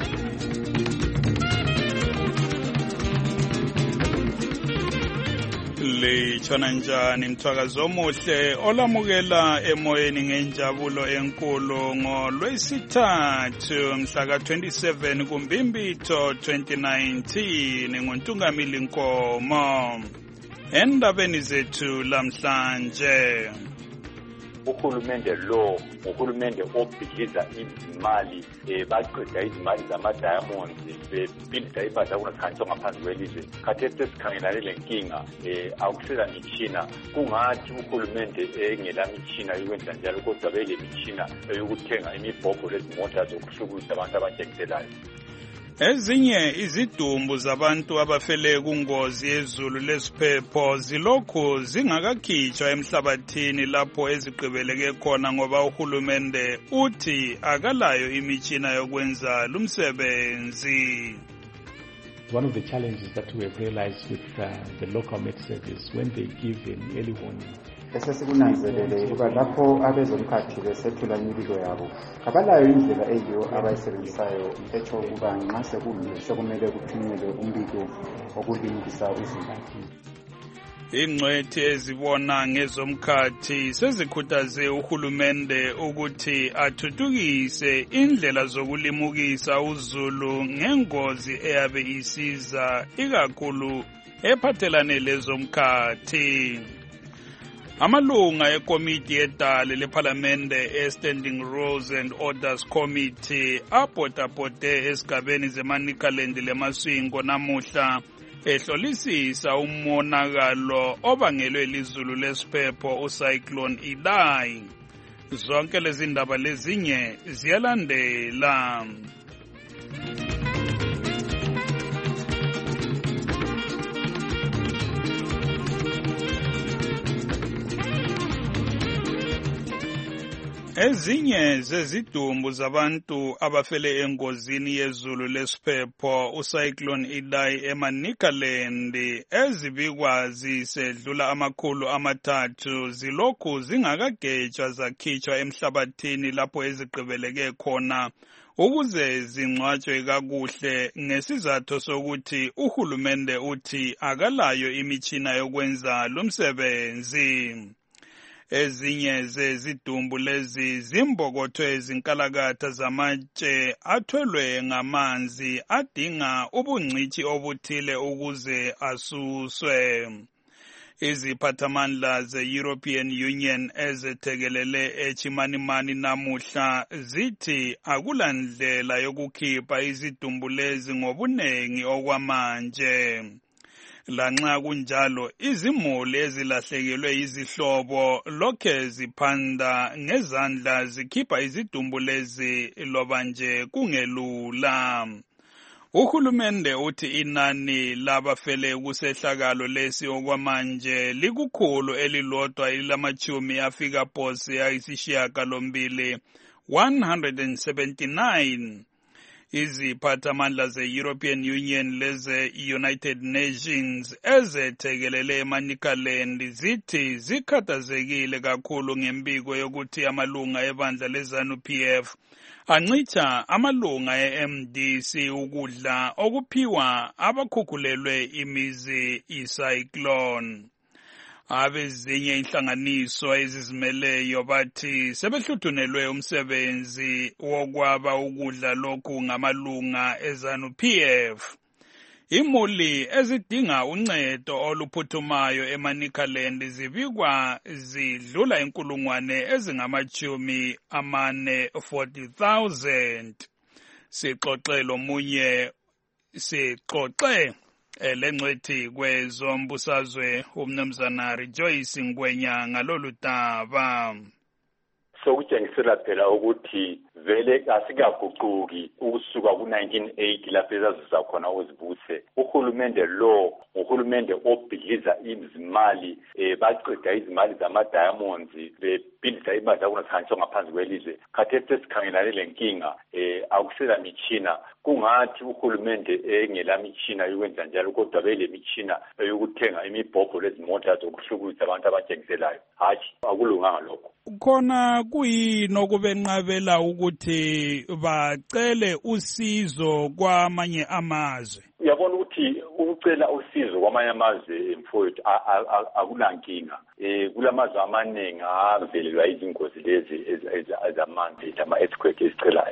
Litshona njani mthwakazo omuhle olamukela emoyeni ngenjabulo enkulu ngolwesithathu mhla ka twenty-seven kuMbimbitho twenty nineteen nguNtungamili Nkomo. Endabeni zethu lamhlanje, uhulumende lo uhulumende obhidliza izimali eh baqeda izimali zama-diamonds bebhidliza impahla kunakhanjiswa ngaphansi kwelizwe. Khathesi sesikhangelane le nkinga eh akusela mitshina, kungathi uhulumende engela mitshina yokwenza njalo kodwa bele mitshina yokuthenga imibhobho lezimota zokuhlukulisa abantu abajekiselayo. Ezinye izidumbu zabantu abafele kungozi yezulu lesiphepho zilokhu zingakakhitshwa emhlabathini lapho ezigqibeleke khona ngoba uhulumende uthi akalayo imitshina yokwenza lumsebenzi. One of the challenges that we have realized with uh, the local med service when they give an early warning, esesikunanzelele uba lapho abezomkhathi besethula imililo yabo abalayo indlela eyiyo abayisebenzisayo etsho ukuba nxa sekunje sekumele kuphunyelwe umbiko wokulimukisa izimali. Ingcwethi ezibona ngezomkhathi sezikhuthaze uhulumende ukuthi athuthukise indlela zokulimukisa uzulu ngengozi eyabe isiza ikakhulu ephathelane lezomkhathi. Amalunga ekomiti yedale lephalamende e-Standing Rules and Orders Committee abhotabhode esigabeni zeManicaland leMasvingo namuhla ehlolisisa umonakalo obangelwe lizulu lesiphepho uCyclone Idai. Zonke lezi ndaba lezinye ziyalandela. Ezinye zezidumbu zabantu abafele engozini yezulu lesiphepho uCyclone Idai eManicaland ezibikwa zisedlula amakhulu amathathu zilokhu zingakagejwa zakhitshwa emhlabathini lapho ezigqibeleke khona ukuze zingcwatshwe kakuhle ngesizathu sokuthi uhulumende uthi akalayo imitshina yokwenza lumsebenzi. Ezinye zezidumbu lezi zimbokothwe ezinkalakatha zamatshe athwelwe ngamanzi adinga ubungcithi obuthile ukuze asuswe. Iziphathamandla ze-European Union ezethekelele eChimanimani namuhla zithi akulandlela yokukhipha izidumbu lezi ngobunengi okwamanje. Lanxa kunjalo izimuli ezilahlekelwe izihlobo lokhe ziphanda ngezandla zikhipha izidumbu lezi loba nje kungelula. Uhulumende uthi inani labafele kusehlakalo lesi okwamanje likukhulu elilodwa elilamachumi afika phose ayisishiyagalombili one hundred seventy-nine. Iziphathamandla ze-European Union leze-United Nations ezethekelele eManicaland zithi zikhathazekile kakhulu ngembiko yokuthi amalunga ebandla leZANU P F ancitsha amalunga e-M D C ukudla okuphiwa abakhukhulelwe imizi icyclone. Abezinye inhlanganiso ezizimeleyo bathi sebehluthunelwe umsebenzi wokwaba ukudla lokhu ngamalunga eZANU P F. Imuli ezidinga uncedo oluphuthumayo eManicaland zibikwa zidlula inkulungwane ezingamachumi amane forty thousand. Sixoxe lomunye sixoxe elengcwethi kwezombusazwe umnumzana Rejoice Ngwenya ngalolu daba. sokutshengisela phela ukuthi vele asikaguquki ukusuka ku nineteen eighty lapho ezazuza khona uzibuse. Uhulumende lo uhulumende obhidliza izimali eh baqeda izimali zama-diamonds bebhidliza imali zakunathaniswa ngaphansi kwelizwe. Khathesi sesikhangelane le nkinga eh akusela mitshina kungathi uhulumende engela mitshina yokwenza njalo kodwa bele mitshina eyokuthenga imibhobho lezimota zokuhlukulisa abantu abatshengiselayo. Hatshi akulunganga lokho. Khona kuyini okubenqabela ukuthi bacele usizo kwamanye amazwe? Uyabona ukuthi ukucela usizo kwamanye amazwe mfowethu akunankinga. Eh kulamazwe amaningi avelelwa izingozi lezi ezamanzi ama-earthquake ezicela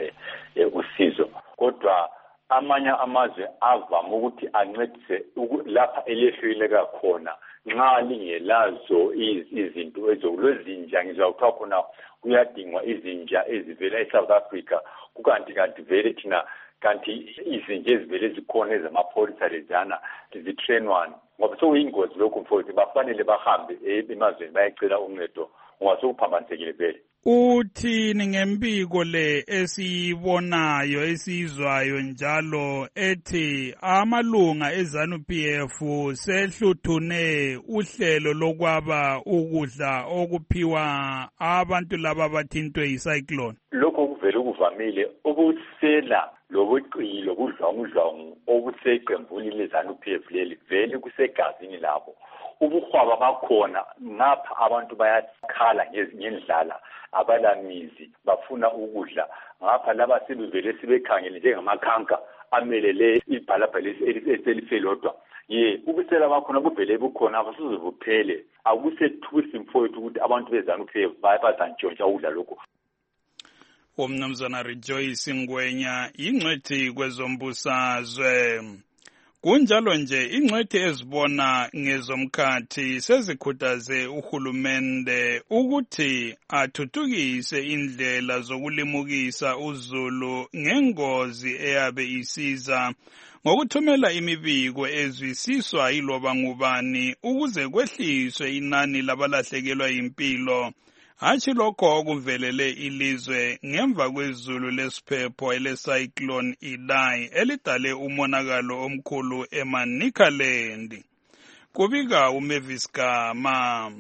usizo. Kodwa amanye amazwe avama ukuthi ancedise lapha elehluleka khona nxa lingelazo izinto ezokulezinja ngizawuthiwa khona kuyadingwa izinja ezivela eSouth Africa kukanti kanti vele thina kanti izinja ezivele zikhona ezamapholisa lezana zitrenwana ngoba sokuyingozi lokhu mfowethu bafanele bahambe emazweni bayecela uncedo ngoba sokuphambanisekile vele. Uthini ngempiko le esibonayo esizwayo njalo ethi amalunga eZANU P F sehluthune uhlelo lokwaba ukudla okuphiwa abantu laba abathintwe yicyclone? Lokho kuvele kuvamile ukusela lobuqili lokudlwangudlwangu obuseqembuni leZANU P F leli vele kusegazini labo. Ubuhwaba bakhona ngapha abantu bayakhala ngendlala abalamizi bafuna ukudla ngapha laba sibivele sibekhangele njengamakhanka amelele ibhalabhala eliselifelodwa ye ubusela bakhona buvele bukhona abasuze buphele akusethusi mfowethu ukuthi abantu beZANU P F bayabazantshontsha ukudla lokho. Umnumzana Rejoice Ngwenya ingcwethi kwezombusazwe. Kunjalo nje ingcwethi ezibona ngezomkhathi sezikhuthaze uhulumende ukuthi athuthukise indlela zokulimukisa uzulu ngengozi eyabe isiza ngokuthumela imibiko ezwisiswa yiloba ngubani ukuze kwehliswe inani labalahlekelwa impilo. Hatshi lokho okuvelele ilizwe ngemva kwezulu lesiphepho ele-cyclone Idai elidale umonakalo omkhulu eManicaland. Kubika uMavis Gama.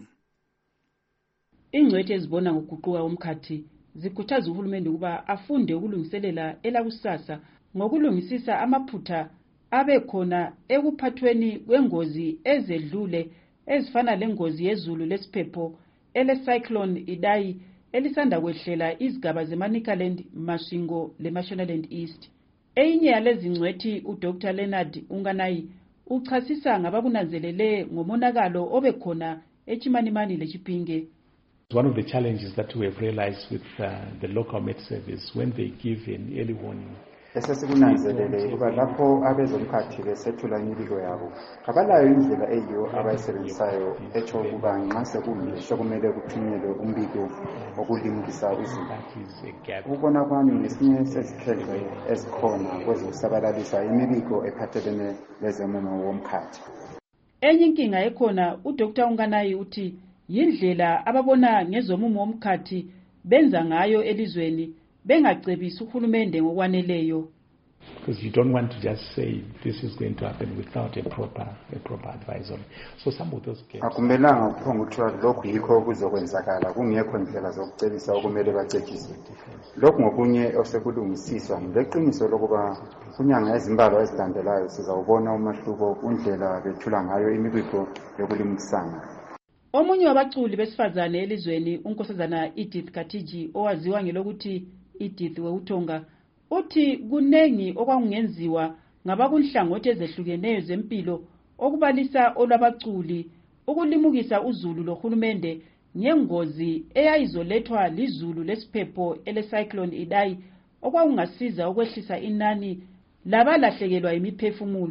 Ingcwethi ezibona ngokuguquka komkhathi zikhuthaza uhulumende ukuba afunde ukulungiselela elakusasa ngokulungisisa amaphutha abekhona ekuphathweni kwengozi ezedlule ezifana lengozi yezulu lesiphepho ele-cyclone Idai elisanda kwehlela izigaba zeManicaland, Masvingo leMashonaland East. Eyinye yalezi ngcwethi uDr Leonard Unganayi uchasisa ngabakunanzelele ngomonakalo obekhona eChimanimani leChipinge. One of the challenges that we have realized with uh, the local Met Service when they give an early warning. Esesikunanzelele ukuba lapho abezomkhathi besethula imibiko yabo abalayo indlela eyiyo abayisebenzisayo etsho ukuba nxa sekunje kumele kuthunyelwe umbiko okulimukisa uzulu. Ukubona kwami ngesinye sezikhendle ezikhona kwezokusabalalisa imibiko ephathelene lezemumo womkhathi. Enye inkinga ekhona uDr Unganayi uthi yindlela ababona ngezomumo womkhathi benza ngayo elizweni bengacebisa uhulumende ngokwaneleyo. Because you don't want to just say this is going to happen without a proper a proper advisory. So some of those cases akumelanga ukuphonga ukuthiwa lokhu yikho okuzokwenzakala kungekho indlela zokucebisa okumele bacetshise. Lokhu ngokunye osekulungisiswa ngeqiniso lokuba kunyanga ezimbalwa ezilandelayo sizawubona umahluko kundlela bethula ngayo imibiko yokulimukisana. Omunye wabaculi besifazane elizweni unkosazana Edith Katiji owaziwa ngelokuthi Edith Weutonga uthi kunengi okwakungenziwa ngabakunhlangothi ezehlukeneyo zempilo okubalisa olwabaculi ukulimukisa uzulu lohulumende ngengozi eyayizolethwa lizulu lesiphepho ele-cyclone Idai okwakungasiza ukwehlisa inani labalahlekelwa imiphefumulo.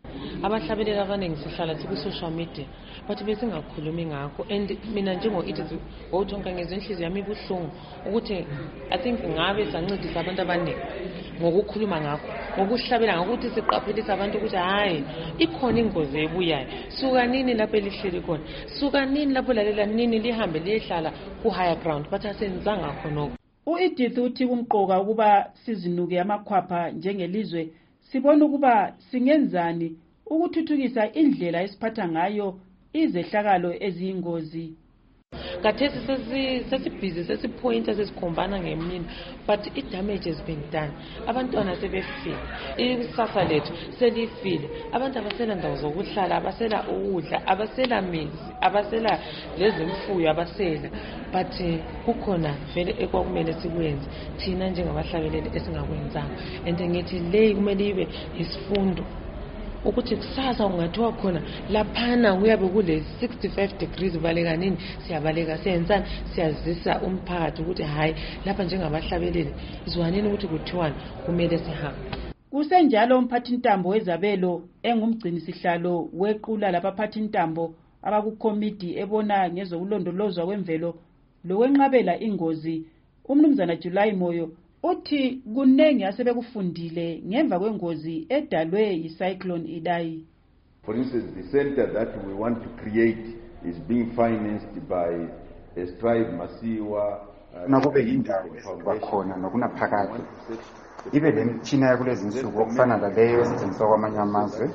abahlabelela abaningi sihlala siku-social media but besingakhulumi ngakho and mina njengo-edith Wautonka ngezinhliziyo yami ibuhlungu ukuthi I think ngabe sancedisa abantu abaningi ngokukhuluma ngakho ngokuhlabela ngokuthi siqaphelise abantu ukuthi hhayi ikhona ingozi ebuyayo suka nini lapho elihleli khona suka nini lapho lalela nini lihambe liyehlala ku-higher ground but asenzanga khonoko. U-Edith uthi kumqoka ukuba sizinuke amakhwapha njengelizwe sibona ukuba singenzani ukuthuthukisa indlela esiphatha ngayo izehlakalo eziyingozi. Kathesi sesibhizi sesiphoyinta sesikhombana ngemini but i-damage has been done. Abantwana sebefile, ikusasa lethu selifile, abantu abasela ndawo zokuhlala, abasela ukudla, abasela mizi, abasela lezi mfuyo abasela but kukhona vele ekwakumele sikwenze thina njengabahlabeleli esingakwenzanga and ngithi le kumele ibe isifundo ukuthi kusasa ungathiwa khona laphana kuyabe kule sixty-five degrees baleka nini siyabaleka siyenzani siyazisa umphakathi ukuthi hayi lapha njengabahlabeleli izwanini ukuthi kuthiwani kumele sihambe. Kusenjalo umphathintambo wezabelo engumgcini sihlalo wequla labaphathintambo abakukomiti ebona ngezokulondolozwa kwemvelo lokwenqabela ingozi umnumzana July Moyo uthi kunengi asebekufundile ngemva kwengozi edalwe yicyclone Idai. For instance, the center that we want to create is being financed by a Strive Masiwa. Nakube yindawo bakhona nokunaphakade ibe le mitshina yakulezi insuku okufana laleyo esetshenziswa kwamanye amazwe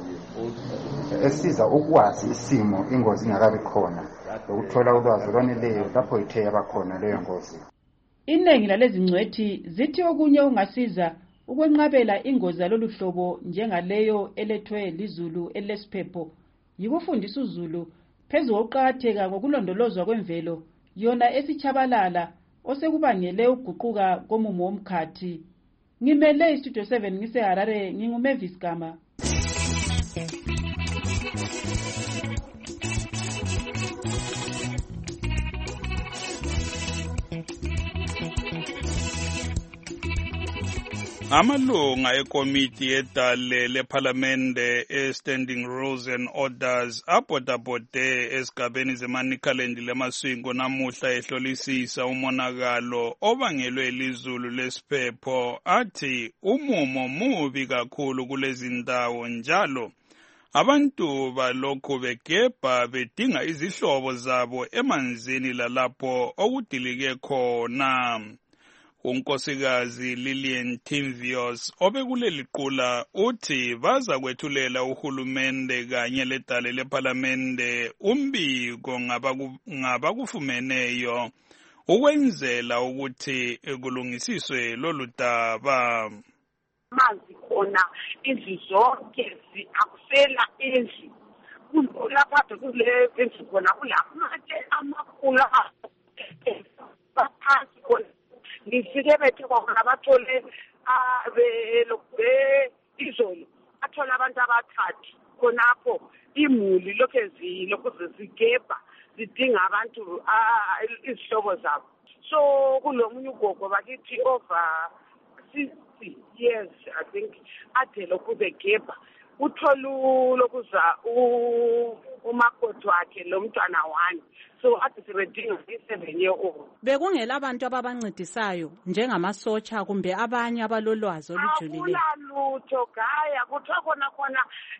esiza ukwazi isimo ingozi ingakabi khona lokuthola ulwazi olwaneleyo lapho ithe yabakhona leyo ngozi. Iningi lalezi ngcwethi zithi okunye ungasiza ukwenqabela ingozi yalolu hlobo njengaleyo elethwe lizulu elesiphepho yikufundisa uZulu phezu kokuqakatheka kokulondolozwa kwemvelo yona esichabalala osekubangele uguquka komumo womkhathi. Ngimele iStudio seven ngiseHarare nginguMavis Gama. Amalunga ekomiti yedale lephalamende e-Standing Rules and Orders abhodabhode esigabeni zeManicaland leMasvingo namuhla ehlolisisa umonakalo obangelwe ilizulu lesiphepho athi umumo mubi kakhulu kulezi ndawo njalo abantu balokhu begebha bedinga izihlobo zabo emanzini lalapho okudilike khona. Unkosikazi Lillian Timvios obekuleli qula uthi baza kwethulela uhulumende kanye ledale lephalamende umbiko ngabakufumeneyo ukwenzela ukuthi kulungisiswe lolu daba. Manzi khona izwi zonke akusela endli lapha kule endlu khona kulamatshe amakhulu baphansi khona ngifike bethi khona bathole be izolo athola abantu abathathu khonapho imuli lokho ezilo kuzigebha zidinga abantu izihlobo zabo. So kulomunye ugogo bakithi over sixty years I think ade lokhu begebha utholu lokuza umakoti wakhe lo mntwana wani so ade sebedinga i-seven year old. Bekungela abantu ababancedisayo njengamasotsha kumbe abanye abalolwazi olujulileyo. Akulutho gaya kuthiwa khona khona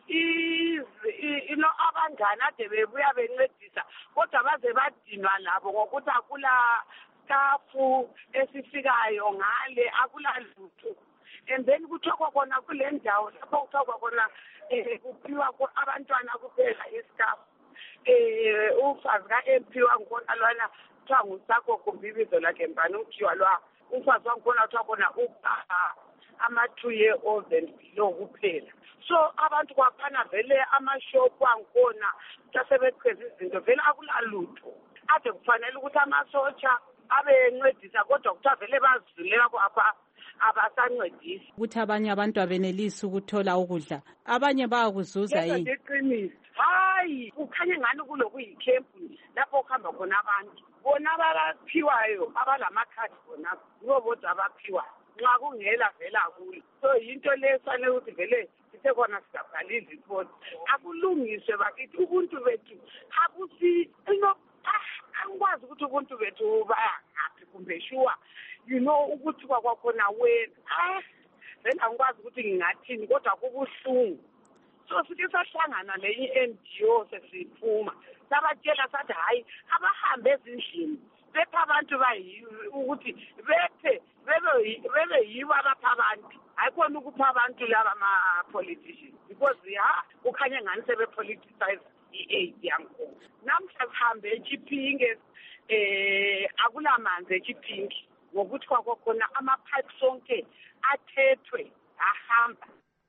ino abangani ade bebuya bencedisa kodwa baze badinwa labo ngokuthi akula stafu esifikayo ngale akula lutho. And then kuthiwa khona kule ndawo lapho kuthiwa khona kuphiwa abantwana kuphela istaff. Eh ufazi ka-M P wangikhona lwana kuthiwa ngusakho kumbe ibizo lakhe mbani ukuthiwa lwa ufazi wangikhona kuthiwa khona ama-two year old and below kuphela. So abantu kwaphana vele amashopu angikhona asebeqheza izinto vele akulalutho ade kufanele ukuthi amasotsha abencedisa kodwa kuthiwa vele bazizulela kwapha abasancedisi ukuthi abanye abantu abenelisi ukuthola ukudla abanye bayakuzuza yini. Iqiniso hayi ukhanye ngani kulokuyikhempu lapho kuhamba khona abantu bona abaphiwayo abalamakhadi khona yibo bodwa abaphiwayo nxa kungela vela kuyo. So yinto lesane ukuthi vele sithe khona sizabhala izipoti akulungiswe bakithi ubuntu bethu akusi ino angikwazi ukuthi ubuntu bethu baya ngaphi kumbe sure you know ukuthi kwakhona wena ah vele angikwazi ukuthi ngingathini kodwa kubuhlungu. So sike sahlangana le i-N G O sesiphuma sabatshela sathi hayi abahambe ezindlini bepha abantu ukuthi bephe bebe yibo abapha abantu hayi khona ukupha abantu laba ama-politicians because ya kukhanye ngani sebe-politicize i-aid yangikhona. Namhla sihambe eChipinge eh akulamanzi eChipinge ngokuthi kwakhona ama-pipe sonke athethwe ahamba.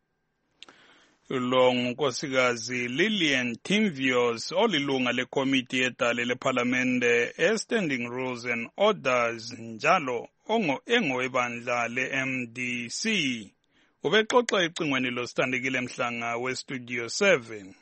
Lo ngunkosikazi Lillian Timvios olilunga lekomiti yedale lephalamende e-Standing Rules and Orders njalo ongo engowebandla le-M D C. Ubexoxa ecingweni losithandekile Mhlanga we-Studio seven.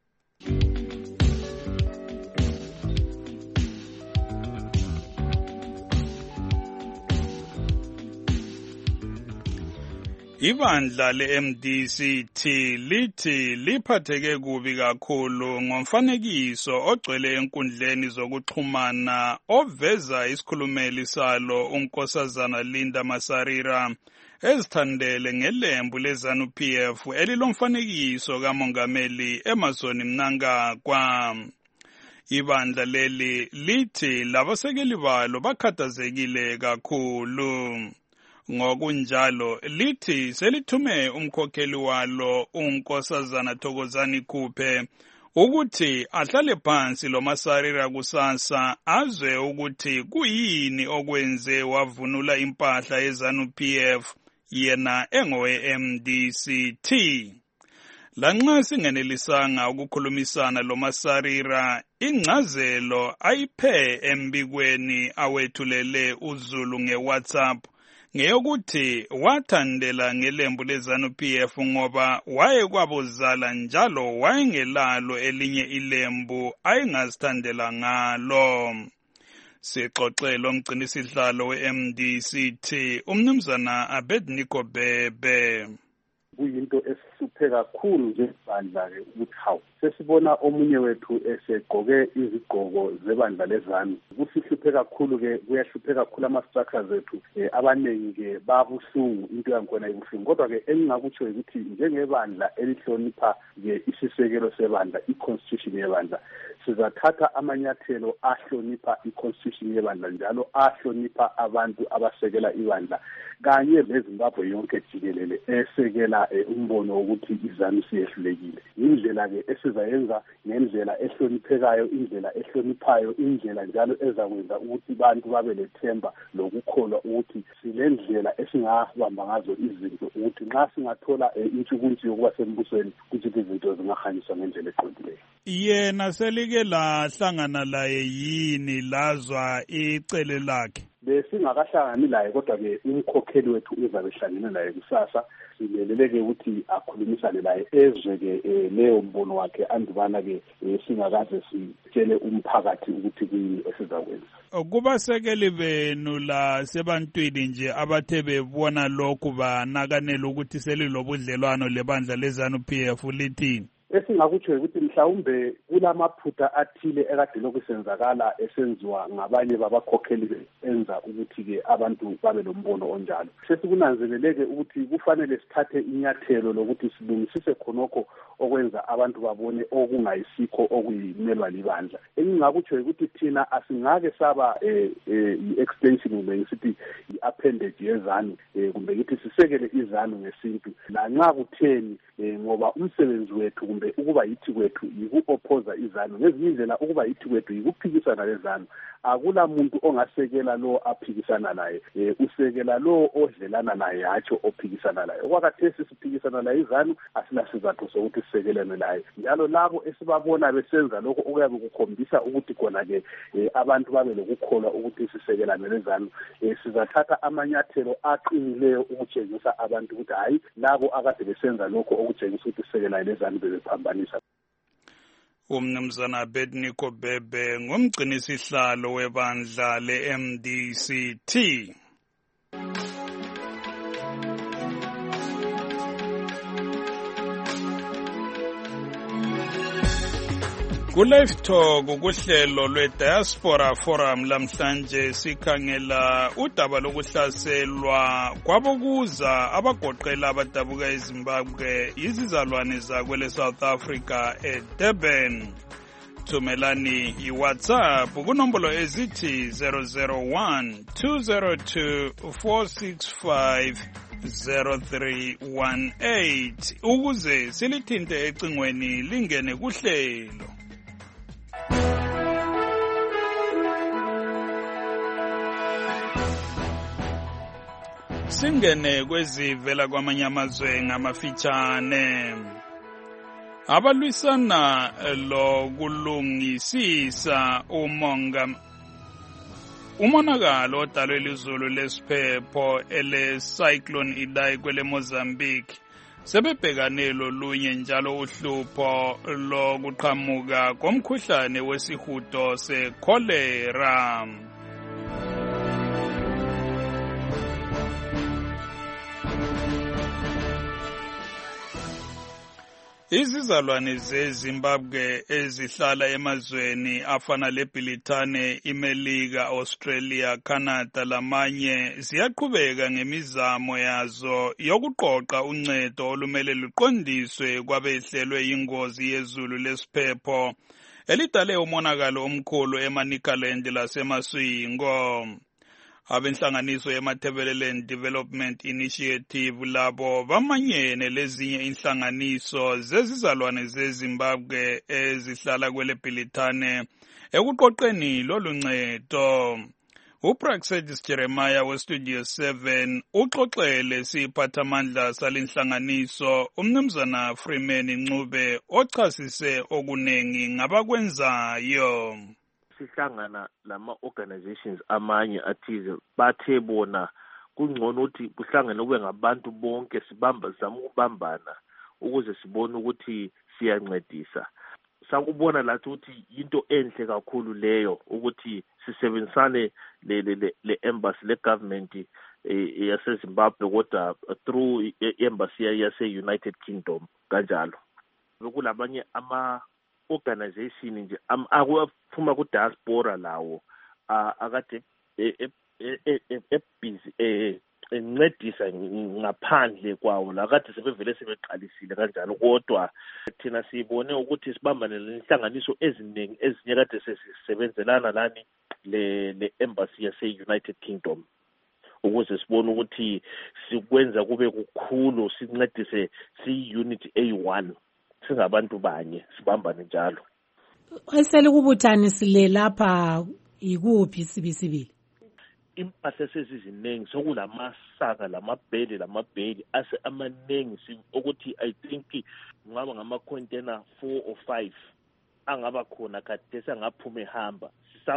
Ibandla le-M D C T lithi liphatheke kubi kakhulu ngomfanekiso ogcwele enkundleni zokuxhumana oveza isikhulumeli salo unkosazana Linda Masarira ezithandele ngelembu leZANU P F elilomfanekiso kamongameli Emmerson Mnangagwa. Ibandla leli lithi labasekeli balo bakhathazekile kakhulu. Ngokunjalo lithi selithume umkhokheli walo unkosazana Thokozani Khuphe ukuthi ahlale phansi lo Masarira kusasa azwe ukuthi kuyini okwenze wavunula impahla yeZANU P F yena engowe-M D C T. Lanxa singenelisanga ukukhulumisana lo Masarira ingcazelo ayiphe embikweni awethulele uZulu ngeWhatsApp ngeyokuthi wathandela ngelembu leZANU P F ngoba wayekwabozala njalo wayengelalo elinye ilembu ayengazithandela ngalo. Sixoxela umgcinisihlalo we-M D C T umnumzana Abednego Bebe. Kuyinto esihlupheke kakhulu ngebandla-ke ukuthi hawu sesibona omunye wethu esegqoke izigqoko zebandla leZANU. Kusihluphe kakhulu-ke kuyahluphe kakhulu ama-structures ethu um abaningi-ke babuhlungu into yangikhona ibuhlungu. Kodwa-ke engingakutsho ukuthi njengebandla elihlonipha-ke isisekelo sebandla i-constitution yebandla sizathatha amanyathelo ahlonipha i-constitution yebandla njalo ahlonipha abantu abasekela ibandla kanye leZimbabwe yonke jikelele esekela umbono wokuthi iZANU siyehlulekile. Indlela-ke esizayenza ngendlela ehloniphekayo, indlela ehloniphayo, indlela njalo ezakwenza ukuthi abantu babe lethemba lokukholwa ukuthi sile ndlela esingabamba ngazo izinto ukuthi nxa singathola intshukuntshu yokuba sembusweni ukuthi izinto zingahanyiswa ngendlela eqondileyo. Yena selike lahlangana laye yini lazwa icele lakhe? Besingakahlangani laye kodwa-ke umkhokheli wethu uzabe hlangene laye kusasa silelele-ke ukuthi akhulumisane laye ezwe-ke leyo mbono wakhe andubana-ke singakaze sitshele umphakathi ukuthi kuyini esizakwenza. Kubasekeli benu la sebantwini nje abathe bebona lokhu banakanela ukuthi selilobudlelwano lebandla leZANU P F lithini? Esingakutsho ukuthi mhlawumbe kulamaphutha athile ekade lokusenzakala esenziwa ngabanye babakhokheli enza ukuthi-ke abantu babe lombono onjalo. Sesikunanzeleleke ukuthi kufanele sithathe inyathelo lokuthi silungisise khonokho okwenza abantu babone okungayisikho okuyimelwa libandla. Engingakutsho ukuthi thina asingake saba i-extension kumbe ngisithi i-appendage yeZANU kumbe ngithi sisekele iZANU ngesintu lanxa kutheni ngoba umsebenzi wethu kumbe ukuba yithi kwethu yiku-opposa iZANU. Ngezinye indlela ukuba yithi kwethu yikuphikisana leZANU. Akula muntu ongasekela lo aphikisana naye, usekela lo odlelana naye hatsho ophikisana naye. Okwakhathesi siphikisana naye iZANU asilasizathu sokuthi sisekelane naye. Njalo labo esibabona besenza lokho okuyabe kukhombisa ukuthi khona-ke abantu babe lokukholwa ukuthi sisekelane leZANU. Sizathatha amanyathelo aqinileyo ukutshengisa abantu ukuthi hayi labo akade besenza lokho okutshengisa ukuthi sisekelane leZANU bebephambanisa. Umnumzana Abednego Bebe ngumgcinisihlalo webandla le-M D C T. Ku-Live Talk kuhlelo lwe-Diaspora Forum lamhlanje sikhangela udaba lokuhlaselwa kwabokuza abagoqela abadabuka eZimbabwe izizalwane zakwele South Africa eDurban. Thumelani iWhatsApp kunombolo ezithi zero zero one two zero two four six five zero three one eight ukuze silithinte ecingweni lingene kuhlelo. Singene kwezivela kwamanye amazwe ngamafitshane. Abalwisana lokulungisisa umonga umonakalo odalwe lizulu lesiphepho ele cyclone Idai kwele Mozambique sebebhekane lolunye njalo uhlupho lokuqhamuka komkhuhlane wesihudo se-cholera. Izizalwane zeZimbabwe ezihlala emazweni afana leBrithani, iMelika, Australia, Canada lamanye ziyaqhubeka ngemizamo yazo yokuqoqa uncedo olumele luqondiswe kwabehlelwe ingozi yezulu lesiphepho elidale umonakalo omkhulu eManicaland laseMaswingo. Abenhlanganiso yeMatabeleland Development Initiative labo bamanyene lezinye inhlanganiso zezizalwane zeZimbabwe ezihlala kwele Brithani ekuqoqeni loluncedo. uPraxedis Jeremiah weStudio seven uxoxele siphathamandla salenhlanganiso umnumzana Freeman Ncube ochasise okunengi ngabakwenzayo. Sihlangana lama organizations amanye athize bathe bona kungcono ukuthi kuhlangane kube ngabantu bonke sibamba zama ukubambana ukuze sibone ukuthi siyancedisa. Sakubona lathi ukuthi into enhle kakhulu leyo ukuthi sisebenzisane le le le embassy le government yase Zimbabwe kodwa through embassy yase United Kingdom kanjalo. Bekulabanye ama organization nje akwafuma ku diaspora lawo akade ebusy encedisa ngaphandle kwawo la kade sebevele sebeqalisile kanjalo kodwa thina sibone ukuthi sibambane lenhlanganiso eziningi ezinye kade sesisebenzelana lani le le embassy yase United Kingdom ukuze sibone ukuthi sikwenza kube kukhulu sincedise si unit A one singabantu banye sibambane njalo. Esele kubuthani sile lapha ikuphi sibisibili? Impahla seziziningi sokulamasaka lamabheli lamabheli ase amaningi ukuthi I think ngaba ngama container four or five angaba khona kade sangaphuma ehamba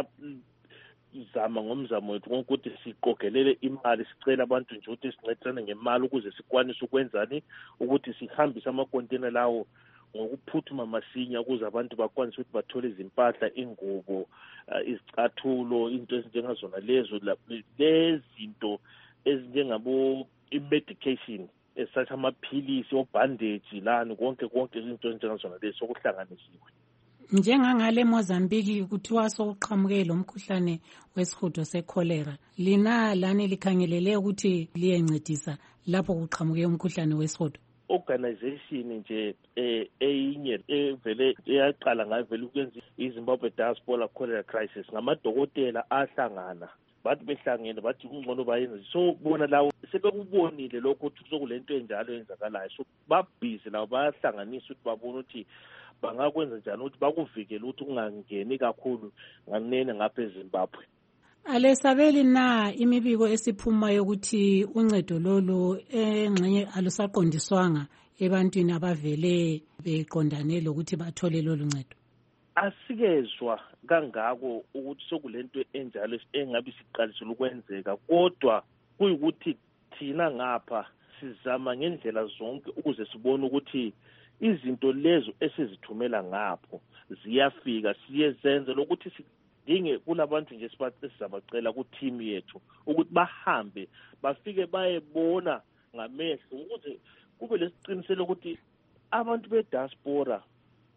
sizama ngomzamo wethu ukuthi siqogelele imali sicela abantu nje ukuthi sincedisane ngemali ukuze sikwanise ukwenzani ukuthi sihambise ama container lawo ngokuphuthuma masinya ukuze abantu bakwanise ukuthi bathole izimpahla ingubo izicathulo into ezinjengazona lezo lezinto ezinjengabo i-medication esathi amaphilisi obandage lani konke konke izinto ezinjengazona lezo sokuhlanganisiwe. Njengangale Mozambique kuthiwa sokuqhamuke lo mkhuhlane wesihudo se-cholera lina lani likhangelele ukuthi liyencedisa lapho kuqhamuke umkhuhlane wesihudo? Organization nje eyinye evele eyaqala ngavele ukwenza iZimbabwe Diaspora Cholera Crisis ngamadokotela ahlangana bathi behlangene bathi ungcono bayenze so bona lawo sebekubonile lokho ukuthi sokulento enjalo yenzakalayo so babhizi lawo bayahlanganisa ukuthi babone ukuthi bangakwenza njani ukuthi bakuvikele ukuthi ungangeni kakhulu nganene ngapha eZimbabwe. Alesabeli na imibiko esiphumayo ukuthi uncedo lolu engxenye alusaqondiswanga ebantwini abavele beqondane lokuthi bathole lolu ncedo? Asikezwa kangako ukuthi sokulento enjalo engabe siqalisile ukwenzeka kodwa kuyikuthi thina ngapha sizama ngendlela zonke ukuze sibone ukuthi izinto lezo esizithumela ngapho ziyafika siyezenza lokuthi dinge kulabantu nje sizabacela ku team yethu ukuthi bahambe bafike bayebona ngamehlo ukuze kube lesiqiniselo ukuthi abantu be diaspora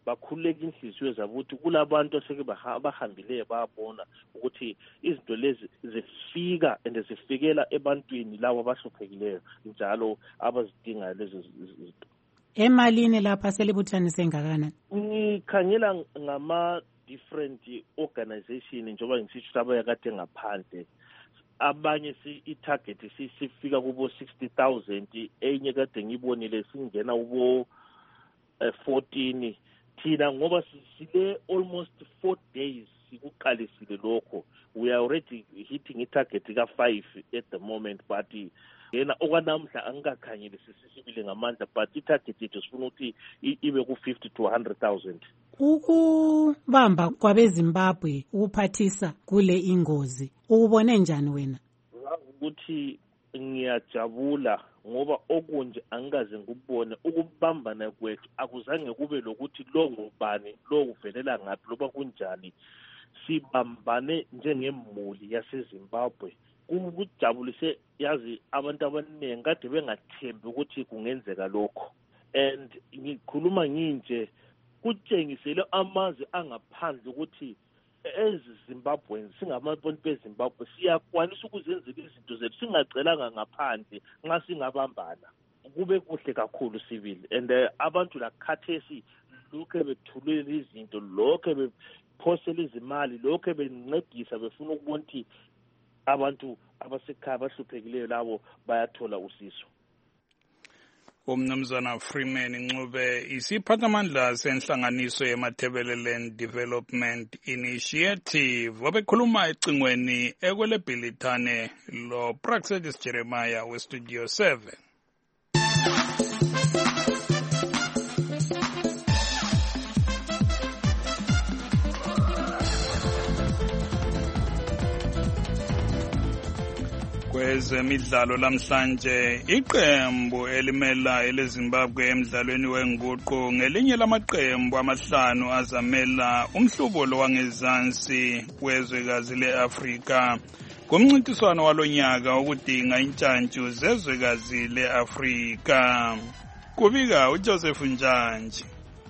bakhululeka inhliziyo zabo ukuthi kulabantu aseke bahambileyo bayabona ukuthi izinto lezi zifika and zifikela ebantwini labo abahluphekileyo njalo abazidingayo lezi zinto. Emalini lapha selibuthanise ngakanani? Ngikhangela ngama different organization njengoba ngisitsho abayakade ngaphandle. Abanye si i-target sifika kubo sixty thousand, enye kade ngibonile singena kubo fourteen. Thina ngoba sile almost four days sikuqalisile lokho, we are already hitting i-target ka five at the moment, but yena okwanamhla angikakhanyile sisibile ngamandla, but i-target yethu sifuna ukuthi ibe ku fifty to one hundred thousand. Ukubamba kwabeZimbabwe ukuphathisa kule ingozi ukubone njani wena? Ukuthi ngiyajabula ngoba okunje angikaze ngubone ukubambana kwethu, akuzange kube lokuthi lo ngubani lo kuvelela ngaphi loba kunjani. Sibambane njengemuli yaseZimbabwe. Kujabulise yazi abantu abaningi kade bengathembi ukuthi kungenzeka lokho, and ngikhuluma nginje kutshengisele amazwe angaphandle ukuthi eziZimbabwe singabantu beZimbabwe siyakwanisa ukuzenzela izinto zethu singacelanga ngaphandle nxa singabambana. Kube kuhle kakhulu sibili, and uh, abantu la khathesi lokho bethulela izinto, lokho bephosela izimali, lokho bencedisa befuna ukubona ukuthi abantu abasekhaya abahluphekile labo bayathola usizo. Umnumzana Freeman Ncube isiphathamandla senhlanganiso yeMathebeleland Development Initiative wabekhuluma ecingweni ekwelebhilithane lo Praxedis Jeremiah we Studio seven. Kwezemidlalo lamhlanje iqembu elimela eleZimbabwe emidlalweni wenguqu ngelinye lamaqembu amahlanu azamela umhlubo lo wangezansi wezwekazi leAfrika kumncintiswano walonyaka ukudinga intshantshu zezwekazi leAfrika. Kubika uJoseph Njanji.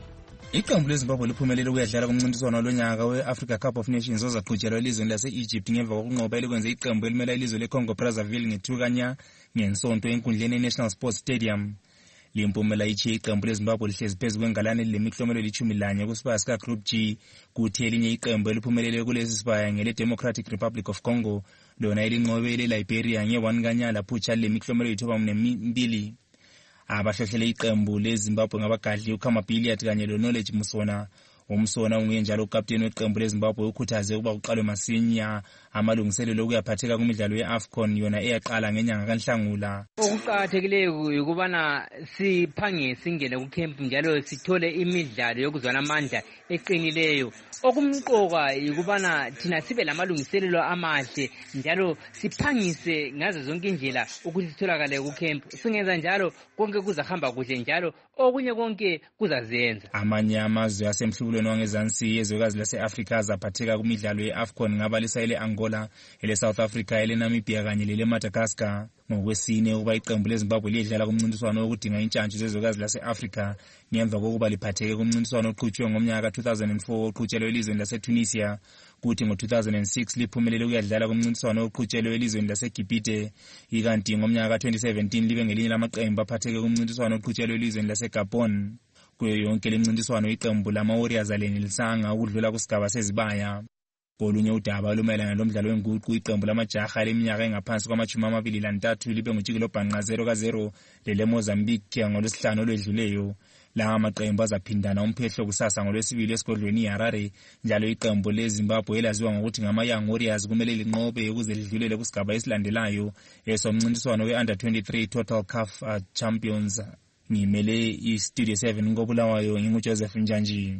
Iqembu leZimbabwe liphumelele ukuyadlala kumncintiswano lonyaka we-Africa Cup of Nations ozaqhutshelwa elizweni lase-Egypt ngemva kokunqoba elikwenze iqembu elimela ilizwe leCongo Brazzaville ngethukanya ngensonto enkundleni ye-National Sports Stadium. Limpumela ichiye iqembu leZimbabwe lihlezi phezu kwengalane lemiklomelo elithumi lanye kusibaya sika Group G, kuthi elinye iqembu eliphumelele kulesi sibaya ngele Democratic Republic of Congo lona elinqobele Liberia nge-one kanyala phutsha lemiklomelo yithoba mbili. Abahlohlele iqembu leZimbabwe ngabagadli uKhamapiliat kanye loKnowledge Musona. Umsona unguye njalo ukapteni weqembu leZimbabwe ukhuthaze ukuba kuqalwe masinya amalungiselelo okuyaphatheka kumidlalo yeAfcon yona eyaqala ngenyanga kaNhlangula. Okuqakathekileyo ukubana siphange singene kucamp njalo sithole imidlalo yokuzwana amandla eqinileyo. Okumqoka ukubana thina sibe lamalungiselelo amahle njalo siphangise ngazo zonke indlela ukuthi sitholakale kucamp. Singenza njalo konke kuzahamba kuhle njalo okunye konke kuzazenza. Amanye amazwe asemhlubulweni wangezansi yezwekazi lase-Afrika azaphatheka kumidlalo yeAfcon ngabalisa ele Angola, ele South Africa, ele Namibia kanye lele Madagascar. Ngokwesine ukuba iqembu leZimbabwe liyedlala kumncintiswano wokudinga intshantshu zezwekazi lase-Afrika ngemva kokuba liphatheke kumncintiswano oqhutshwe ngomnyaka two thousand four oqhutshelwe elizweni laseTunisia, kuthi ngo two thousand six liphumelele ukuyadlala kumncintiswano oqhutshelwe elizweni laseGibhite, ikanti ngomnyaka twenty seventeen libe ngelinye lamaqembu aphatheke kumncintiswano oqhutshelwe elizweni laseGabon. Kuyo yonke lemncintiswano iqembu lama-Warriors alenelanga ukudlula kusigaba sezibaya. Kolunye udaba olumayelana lomdlalo wenguqu iqembu lamajaha leminyaka engaphansi kwamashumi amabili lantathu libe ngujikelo bhanqa zero ka zero lele Mozambique ngolwesihlanu olwedluleyo. La maqembu azaphindana umphehlo kusasa ngolwesibili esigodlweni iHarare, njalo iqembu leZimbabwe elaziwa ngokuthi ngama-Young Warriors kumele linqobe ukuze lidlulele kusigaba esilandelayo esomncintiswano we-Under twenty-three Total C A F uh, Champions. Ngimele iStudio seven ngobulawayo nginguJoseph Njanji.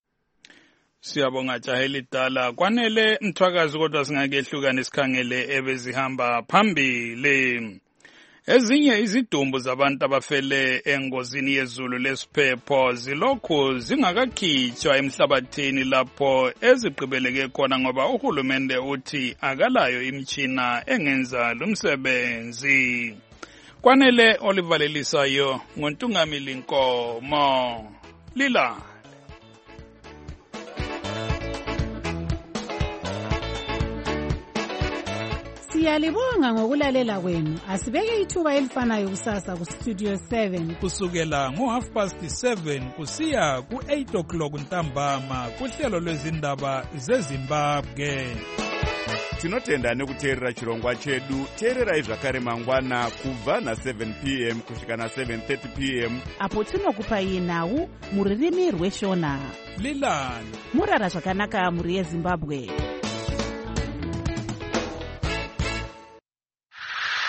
Siyabonga jaheli dala kwanele mthwakazi kodwa singakehlukana isikhangele ebezihamba phambili. Ezinye izidumbu zabantu abafele engozini yezulu lesiphepho zilokhu zingakakhitshwa emhlabathini lapho ezigqibeleke khona ngoba uhulumende uthi akalayo imitshina engenza lumsebenzi. Kwanele olivalelisayo ngontungamili Nkomo Lila. Siyalibonga ngokulalela kwenu. Asibeke ithuba elifanayo kusasa ku Studio seven kusukela ngo half past seven kusiya ku eight o'clock ntambama kuhlelo lwezindaba zeZimbabwe. Tinotenda nekuteerera chirongwa chedu. Teererai zvakare mangwana kubva na seven p m kusvika na seven thirty p m apo tinokupai nhau muririmi rweshona. Lilani murara zvakanaka muri yeZimbabwe.